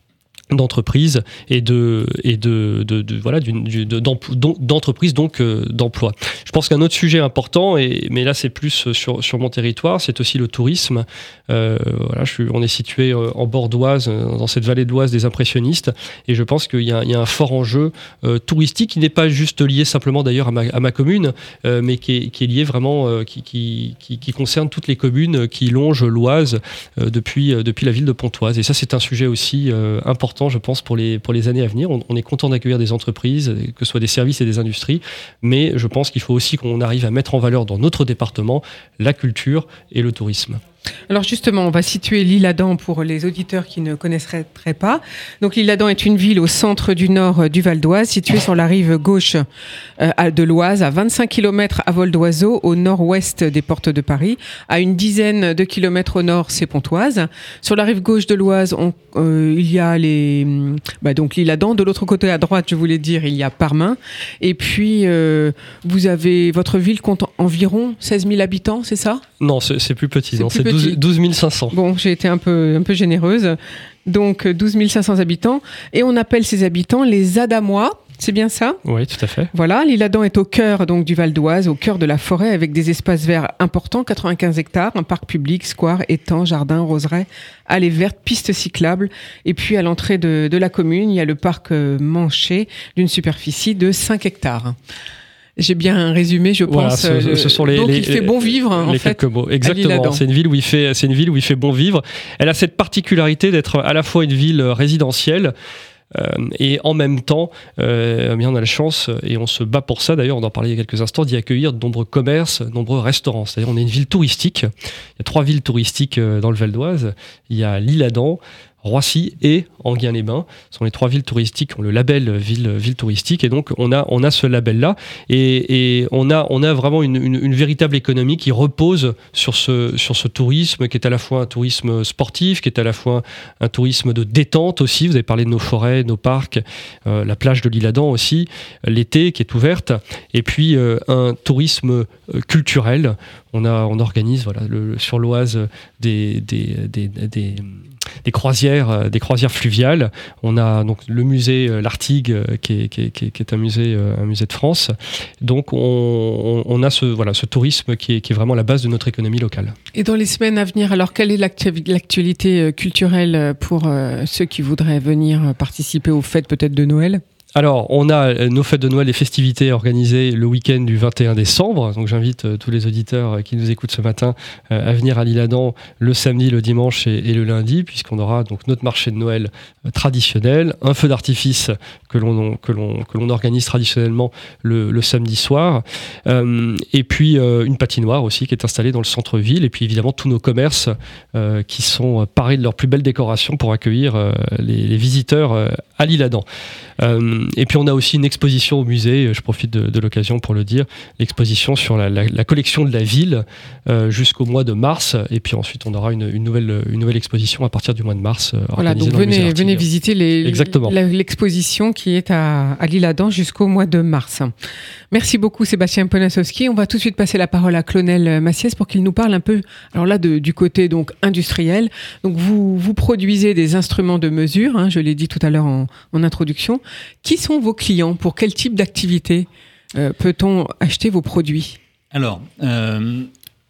d'entreprise et de et de, de, de voilà d'une, de, d'entreprise donc euh, d'emploi. Je pense qu'un autre sujet important, et mais là c'est plus sur sur mon territoire, c'est aussi le tourisme. Euh, voilà, je suis, on est situé en bord d'Oise, dans cette vallée d'Oise des impressionnistes, et je pense qu'il y a, il y a un fort enjeu euh, touristique qui n'est pas juste lié simplement d'ailleurs à ma, à ma commune, euh, mais qui est, qui est lié vraiment euh, qui, qui, qui qui concerne toutes les communes qui longent l'Oise euh, depuis euh, depuis la ville de Pontoise. Et ça c'est un sujet aussi euh, important, je pense, pour les, pour les années à venir. On, on est content d'accueillir des entreprises, que ce soit des services et des industries, mais je pense qu'il faut aussi qu'on arrive à mettre en valeur dans notre département la culture et le tourisme.
Alors justement, on va situer l'Isle-Adam pour les auditeurs qui ne connaisseraient pas. Donc l'Isle-Adam est une ville au centre du nord du Val d'Oise, située sur la rive gauche euh, de l'Oise, à vingt-cinq kilomètres à vol d'oiseau au nord-ouest des portes de Paris. À une dizaine de kilomètres au nord, c'est Pontoise. Sur la rive gauche de l'Oise, on, euh, il y a les, bah donc l'Isle-Adam. De l'autre côté, à droite, je voulais dire, il y a Parmain. Et puis, euh, vous avez, votre ville compte environ seize mille habitants, c'est ça ?
Non, c'est, c'est plus petit.
C'est
non,
plus
c'est
petit.
douze mille cinq cents.
Bon, j'ai été un peu, un peu généreuse. Donc, douze mille cinq cents habitants. Et on appelle ces habitants les Adamois. C'est bien ça ?
Oui, tout à fait.
Voilà, l'Isle-Adam est au cœur donc, du Val d'Oise, au cœur de la forêt, avec des espaces verts importants, quatre-vingt-quinze hectares, un parc public, square, étang, jardin, roseraie, allées vertes, pistes cyclables. Et puis, à l'entrée de, de la commune, il y a le parc Manché, d'une superficie de cinq hectares. J'ai bien résumé, je
voilà,
pense.
Ce, ce sont les,
donc
les,
il fait bon vivre, en
les
fait.
Quelques mots. Exactement. C'est une ville où il fait, c'est une ville où il fait bon vivre. Elle a cette particularité d'être à la fois une ville résidentielle. Euh, et en même temps, euh, bien on a la chance, et on se bat pour ça, d'ailleurs on en parlait il y a quelques instants, d'y accueillir de nombreux commerces, de nombreux restaurants. C'est-à-dire on est une ville touristique. Il y a trois villes touristiques dans le Val d'Oise. Il y a l'Isle-Adam, Roissy et Enghien-les-Bains. Ce sont les trois villes touristiques qui ont le label ville, ville touristique, et donc on a, on a ce label-là, et, et on, a, on a vraiment une, une, une véritable économie qui repose sur ce, sur ce tourisme qui est à la fois un tourisme sportif, qui est à la fois un tourisme de détente aussi. Vous avez parlé de nos forêts, nos parcs, euh, la plage de l'Isle-Adam aussi, l'été qui est ouverte, et puis euh, un tourisme euh, culturel. On, a, on organise voilà, le, sur l'Oise des, des, des, des des croisières, des croisières fluviales. On a donc le musée L'Artigue, qui est, qui est, qui est, qui est un musée, un musée de France. Donc on, on a ce, voilà, ce tourisme qui est, qui est vraiment la base de notre économie locale.
Et dans les semaines à venir, alors quelle est l'actualité culturelle pour ceux qui voudraient venir participer aux fêtes peut-être de Noël ?
Alors, on a nos fêtes de Noël et festivités organisées le week-end du vingt et un décembre. Donc, j'invite euh, tous les auditeurs euh, qui nous écoutent ce matin euh, à venir à l'Isle-Adam le samedi, le dimanche et, et le lundi, puisqu'on aura donc notre marché de Noël euh, traditionnel, un feu d'artifice que l'on, que l'on, que l'on organise traditionnellement le, le samedi soir, euh, et puis euh, une patinoire aussi qui est installée dans le centre-ville, et puis évidemment tous nos commerces euh, qui sont parés de leurs plus belles décorations pour accueillir euh, les, les visiteurs euh, à l'Isle-Adam. Euh, Et puis on a aussi une exposition au musée, je profite de, de l'occasion pour le dire, l'exposition sur la, la, la collection de la ville euh, jusqu'au mois de mars, et puis ensuite on aura une, une, nouvelle, une nouvelle exposition à partir du mois de mars. Euh,
voilà, donc venez, venez visiter les, la, l'exposition qui est à, à l'Isle-Adam jusqu'au mois de mars. Merci beaucoup Sébastien Ponasowski. On va tout de suite passer la parole à Clonel Massiès pour qu'il nous parle un peu, alors là de, du côté donc industriel. Donc vous, vous produisez des instruments de mesure, hein, je l'ai dit tout à l'heure en, en introduction. Qui sont vos clients ? Pour quel type d'activité euh, peut-on acheter vos produits ?
Alors, euh,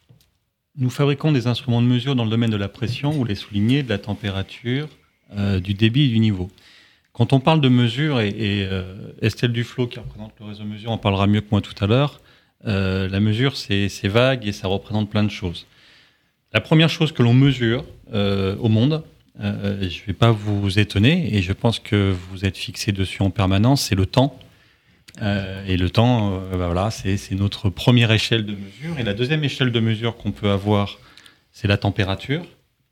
nous fabriquons des instruments de mesure dans le domaine de la pression, vous l'avez souligné, de la température, euh, du débit et du niveau. Quand on parle de mesure, et, et euh, Estelle Duflo, qui représente le réseau mesure, en parlera mieux que moi tout à l'heure, euh, la mesure, c'est, c'est vague et ça représente plein de choses. La première chose que l'on mesure euh, au monde, Euh, je ne vais pas vous étonner, et je pense que vous êtes fixé dessus en permanence, c'est le temps. Euh, et le temps, euh, bah voilà, c'est, c'est notre première échelle de mesure. Et la deuxième échelle de mesure qu'on peut avoir, c'est la température.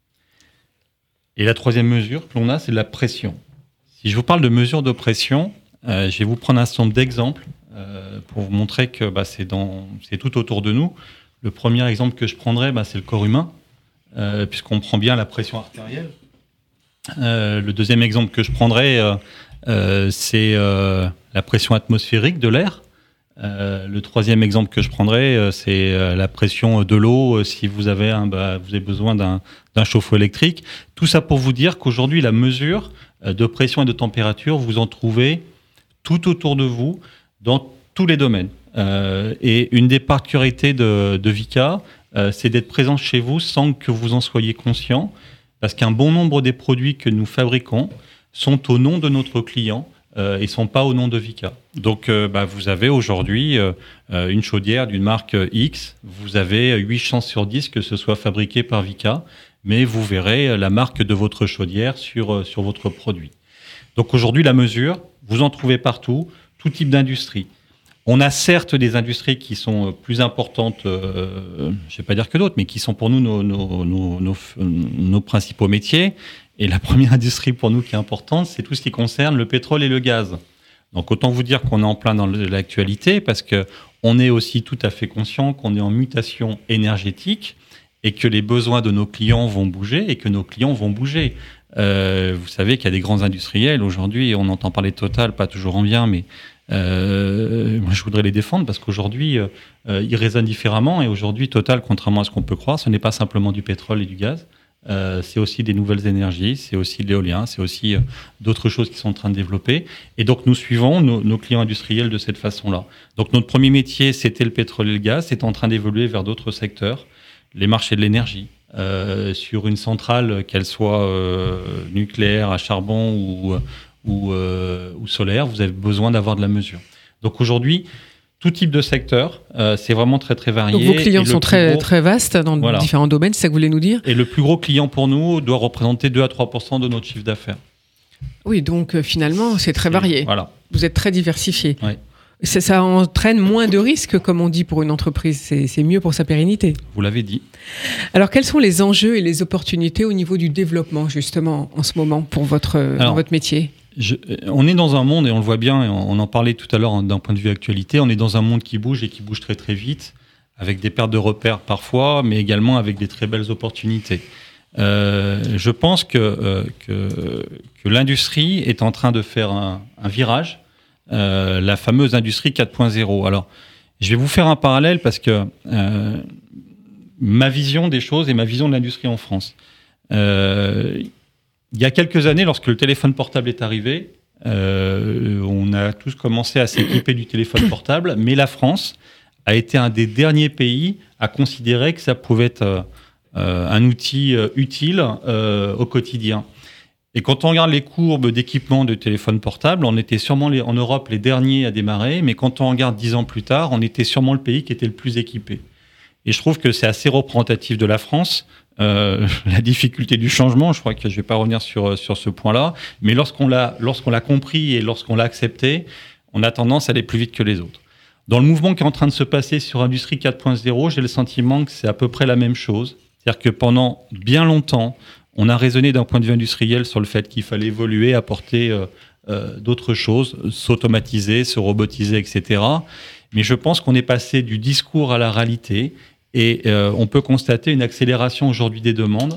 Et la troisième mesure que l'on a, c'est la pression. Si je vous parle de mesure de pression, euh, je vais vous prendre un certain nombre d'exemples euh, pour vous montrer que bah, c'est, dans, c'est tout autour de nous. Le premier exemple que je prendrai, bah, c'est le corps humain, euh, puisqu'on prend bien la pression artérielle. Euh, le deuxième exemple que je prendrai, euh, euh, c'est euh, la pression atmosphérique de l'air. Euh, le troisième exemple que je prendrais, euh, c'est euh, la pression de l'eau. Euh, si vous avez, un, bah, vous avez besoin d'un, d'un chauffe-eau électrique. Tout ça pour vous dire qu'aujourd'hui, la mesure euh, de pression et de température, vous en trouvez tout autour de vous, dans tous les domaines. Euh, et une des particularités de, de Vicat, euh, c'est d'être présent chez vous sans que vous en soyez conscient, parce qu'un bon nombre des produits que nous fabriquons sont au nom de notre client, Euh, et ne sont pas au nom de Vicat. Donc, euh, bah, vous avez aujourd'hui euh, une chaudière d'une marque X, vous avez huit chances sur dix que ce soit fabriqué par Vicat, mais vous verrez la marque de votre chaudière sur, euh, sur votre produit. Donc aujourd'hui, la mesure, vous en trouvez partout, tout type d'industrie. On a certes des industries qui sont plus importantes, euh, je ne vais pas dire que d'autres, mais qui sont pour nous nos, nos, nos, nos, nos principaux métiers. Et la première industrie pour nous qui est importante, c'est tout ce qui concerne le pétrole et le gaz. Donc autant vous dire qu'on est en plein dans l'actualité, parce qu'on est aussi tout à fait conscient qu'on est en mutation énergétique et que les besoins de nos clients vont bouger et que nos clients vont bouger. Euh, vous savez qu'il y a des grands industriels aujourd'hui, on entend parler de Total, pas toujours en bien, mais euh, moi je voudrais les défendre parce qu'aujourd'hui euh, ils raisonnent différemment, et aujourd'hui Total, contrairement à ce qu'on peut croire, ce n'est pas simplement du pétrole et du gaz. Euh, c'est aussi des nouvelles énergies, c'est aussi de l'éolien, c'est aussi euh, d'autres choses qui sont en train de développer. Et donc, nous suivons nos, nos clients industriels de cette façon-là. Donc, notre premier métier, c'était le pétrole et le gaz. C'est en train d'évoluer vers d'autres secteurs, les marchés de l'énergie. Euh, sur une centrale, qu'elle soit euh, nucléaire, à charbon ou, ou, euh, ou solaire, vous avez besoin d'avoir de la mesure. Donc, aujourd'hui, tout type de secteur, euh, c'est vraiment très très varié.
Donc vos clients sont très,
gros...
très vastes dans voilà. différents domaines, c'est ça que vous voulez nous dire ?
Et le plus gros client pour nous doit représenter deux à trois pour cent de notre chiffre d'affaires.
Oui, donc euh, finalement, c'est très varié.
Voilà.
Vous êtes très diversifié.
Oui.
Ça, ça entraîne moins de risques, comme on dit, pour une entreprise. C'est, c'est mieux pour sa pérennité.
Vous l'avez dit.
Alors, quels sont les enjeux et les opportunités au niveau du développement, justement, en ce moment, pour votre, Alors, votre métier ?
Je, on est dans un monde, et on le voit bien, et on, on en parlait tout à l'heure d'un point de vue actualité, on est dans un monde qui bouge et qui bouge très très vite, avec des pertes de repères parfois, mais également avec des très belles opportunités. Euh, je pense que, euh, que, que l'industrie est en train de faire un, un virage, euh, la fameuse industrie quatre point zéro. Alors, je vais vous faire un parallèle parce que euh, ma vision des choses et ma vision de l'industrie en France. Euh, Il y a quelques années, lorsque le téléphone portable est arrivé, euh, on a tous commencé à s'équiper du téléphone portable, mais la France a été un des derniers pays à considérer que ça pouvait être euh, un outil euh, utile euh, au quotidien. Et quand on regarde les courbes d'équipement de téléphone portable, on était sûrement les, en Europe les derniers à démarrer, mais quand on regarde dix ans plus tard, on était sûrement le pays qui était le plus équipé. Et je trouve que c'est assez représentatif de la France. Euh, la difficulté du changement, je crois que je ne vais pas revenir sur, sur ce point-là, mais lorsqu'on l'a, lorsqu'on l'a compris et lorsqu'on l'a accepté, on a tendance à aller plus vite que les autres. Dans le mouvement qui est en train de se passer sur Industrie quatre point zéro, j'ai le sentiment que c'est à peu près la même chose. C'est-à-dire que pendant bien longtemps, on a raisonné d'un point de vue industriel sur le fait qu'il fallait évoluer, apporter euh, euh, d'autres choses, s'automatiser, se robotiser, et cetera. Mais je pense qu'on est passé du discours à la réalité. Et euh, on peut constater une accélération aujourd'hui des demandes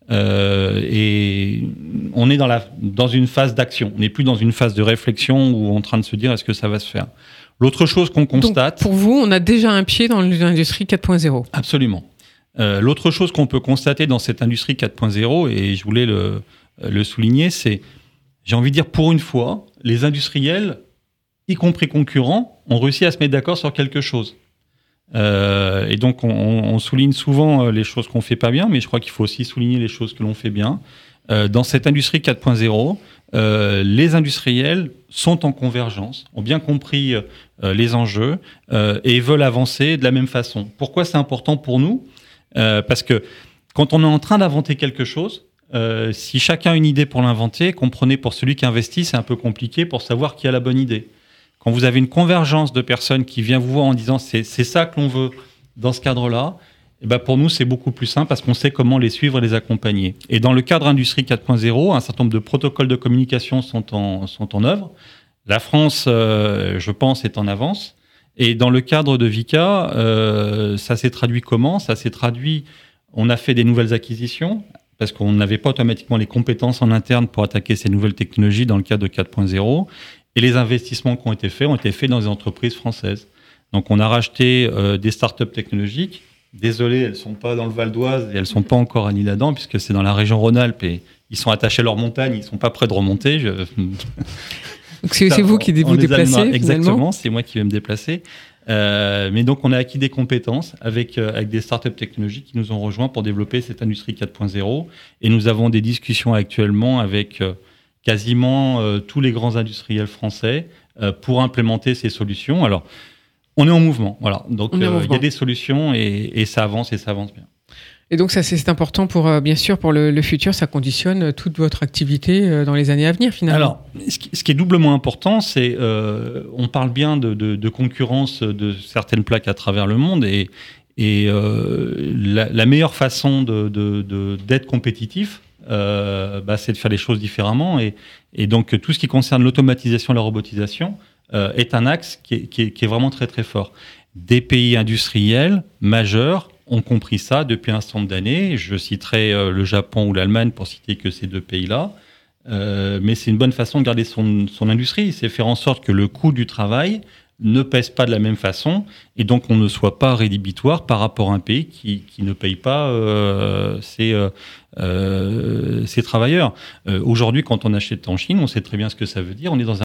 euh, et on est dans, la, dans une phase d'action. On n'est plus dans une phase de réflexion où on est en train de se dire est-ce que ça va se faire. L'autre chose qu'on constate...
Donc pour vous, on a déjà un pied dans l'industrie quatre point zéro.
Absolument. Euh, l'autre chose qu'on peut constater dans cette industrie quatre point zéro, et je voulais le, le souligner, c'est, j'ai envie de dire pour une fois, les industriels, y compris concurrents, ont réussi à se mettre d'accord sur quelque chose. Euh, et donc on, on souligne souvent les choses qu'on fait pas bien, mais je crois qu'il faut aussi souligner les choses que l'on fait bien. Euh, dans cette industrie quatre point zéro, euh, les industriels sont en convergence, ont bien compris euh, les enjeux euh, et veulent avancer de la même façon. Pourquoi c'est important pour nous ? euh, Parce que quand on est en train d'inventer quelque chose, euh, si chacun a une idée pour l'inventer, comprenez, pour celui qui investit, c'est un peu compliqué pour savoir qui a la bonne idée. Quand vous avez une convergence de personnes qui viennent vous voir en disant c'est, c'est ça que l'on veut dans ce cadre-là, et ben pour nous, c'est beaucoup plus simple parce qu'on sait comment les suivre et les accompagner. Et dans le cadre Industrie quatre point zéro, un certain nombre de protocoles de communication sont en, sont en œuvre. La France, euh, je pense, est en avance. Et dans le cadre de Vicat, euh, ça s'est traduit comment ? Ça s'est traduit, on a fait des nouvelles acquisitions parce qu'on n'avait pas automatiquement les compétences en interne pour attaquer ces nouvelles technologies dans le cadre de quatre point zéro. Et les investissements qui ont été faits ont été faits dans des entreprises françaises. Donc on a racheté euh, des startups technologiques. Désolé, elles ne sont pas dans le Val d'Oise et elles ne sont pas encore à l'Isle-Adam, puisque c'est dans la région Rhône-Alpes et ils sont attachés à leur montagne, ils ne sont pas prêts de remonter. Je...
Donc c'est, c'est vous qui vous déplacez.
Exactement, c'est moi qui vais me déplacer. Euh, mais donc on a acquis des compétences avec, euh, avec des startups technologiques qui nous ont rejoints pour développer cette industrie quatre point zéro. Et nous avons des discussions actuellement avec euh, quasiment euh, tous les grands industriels français euh, pour implémenter ces solutions. Alors, on est en mouvement, voilà. Donc il euh, y a des solutions et, et ça avance et ça avance bien.
Et donc ça c'est important pour euh, bien sûr pour le, le futur, ça conditionne toute votre activité euh, dans les années à venir finalement.
Alors ce qui, ce qui est doublement important, c'est euh, on parle bien de, de, de concurrence de certaines plaques à travers le monde et, et euh, la, la meilleure façon de, de, de, d'être compétitif, euh, bah, c'est de faire les choses différemment et, et donc tout ce qui concerne l'automatisation et la robotisation euh, est un axe qui est, qui, est, qui est vraiment très très fort. Des pays industriels majeurs ont compris ça depuis un certain nombre d'années. Je citerai euh, le Japon ou l'Allemagne pour citer que ces deux pays-là. Euh, mais c'est une bonne façon de garder son, son industrie. C'est faire en sorte que le coût du travail ne pèse pas de la même façon et donc on ne soit pas rédhibitoire par rapport à un pays qui, qui ne paye pas euh, ses, euh, euh, ses travailleurs. Euh, aujourd'hui, quand on achète en Chine, on sait très bien ce que ça veut dire. On est dans un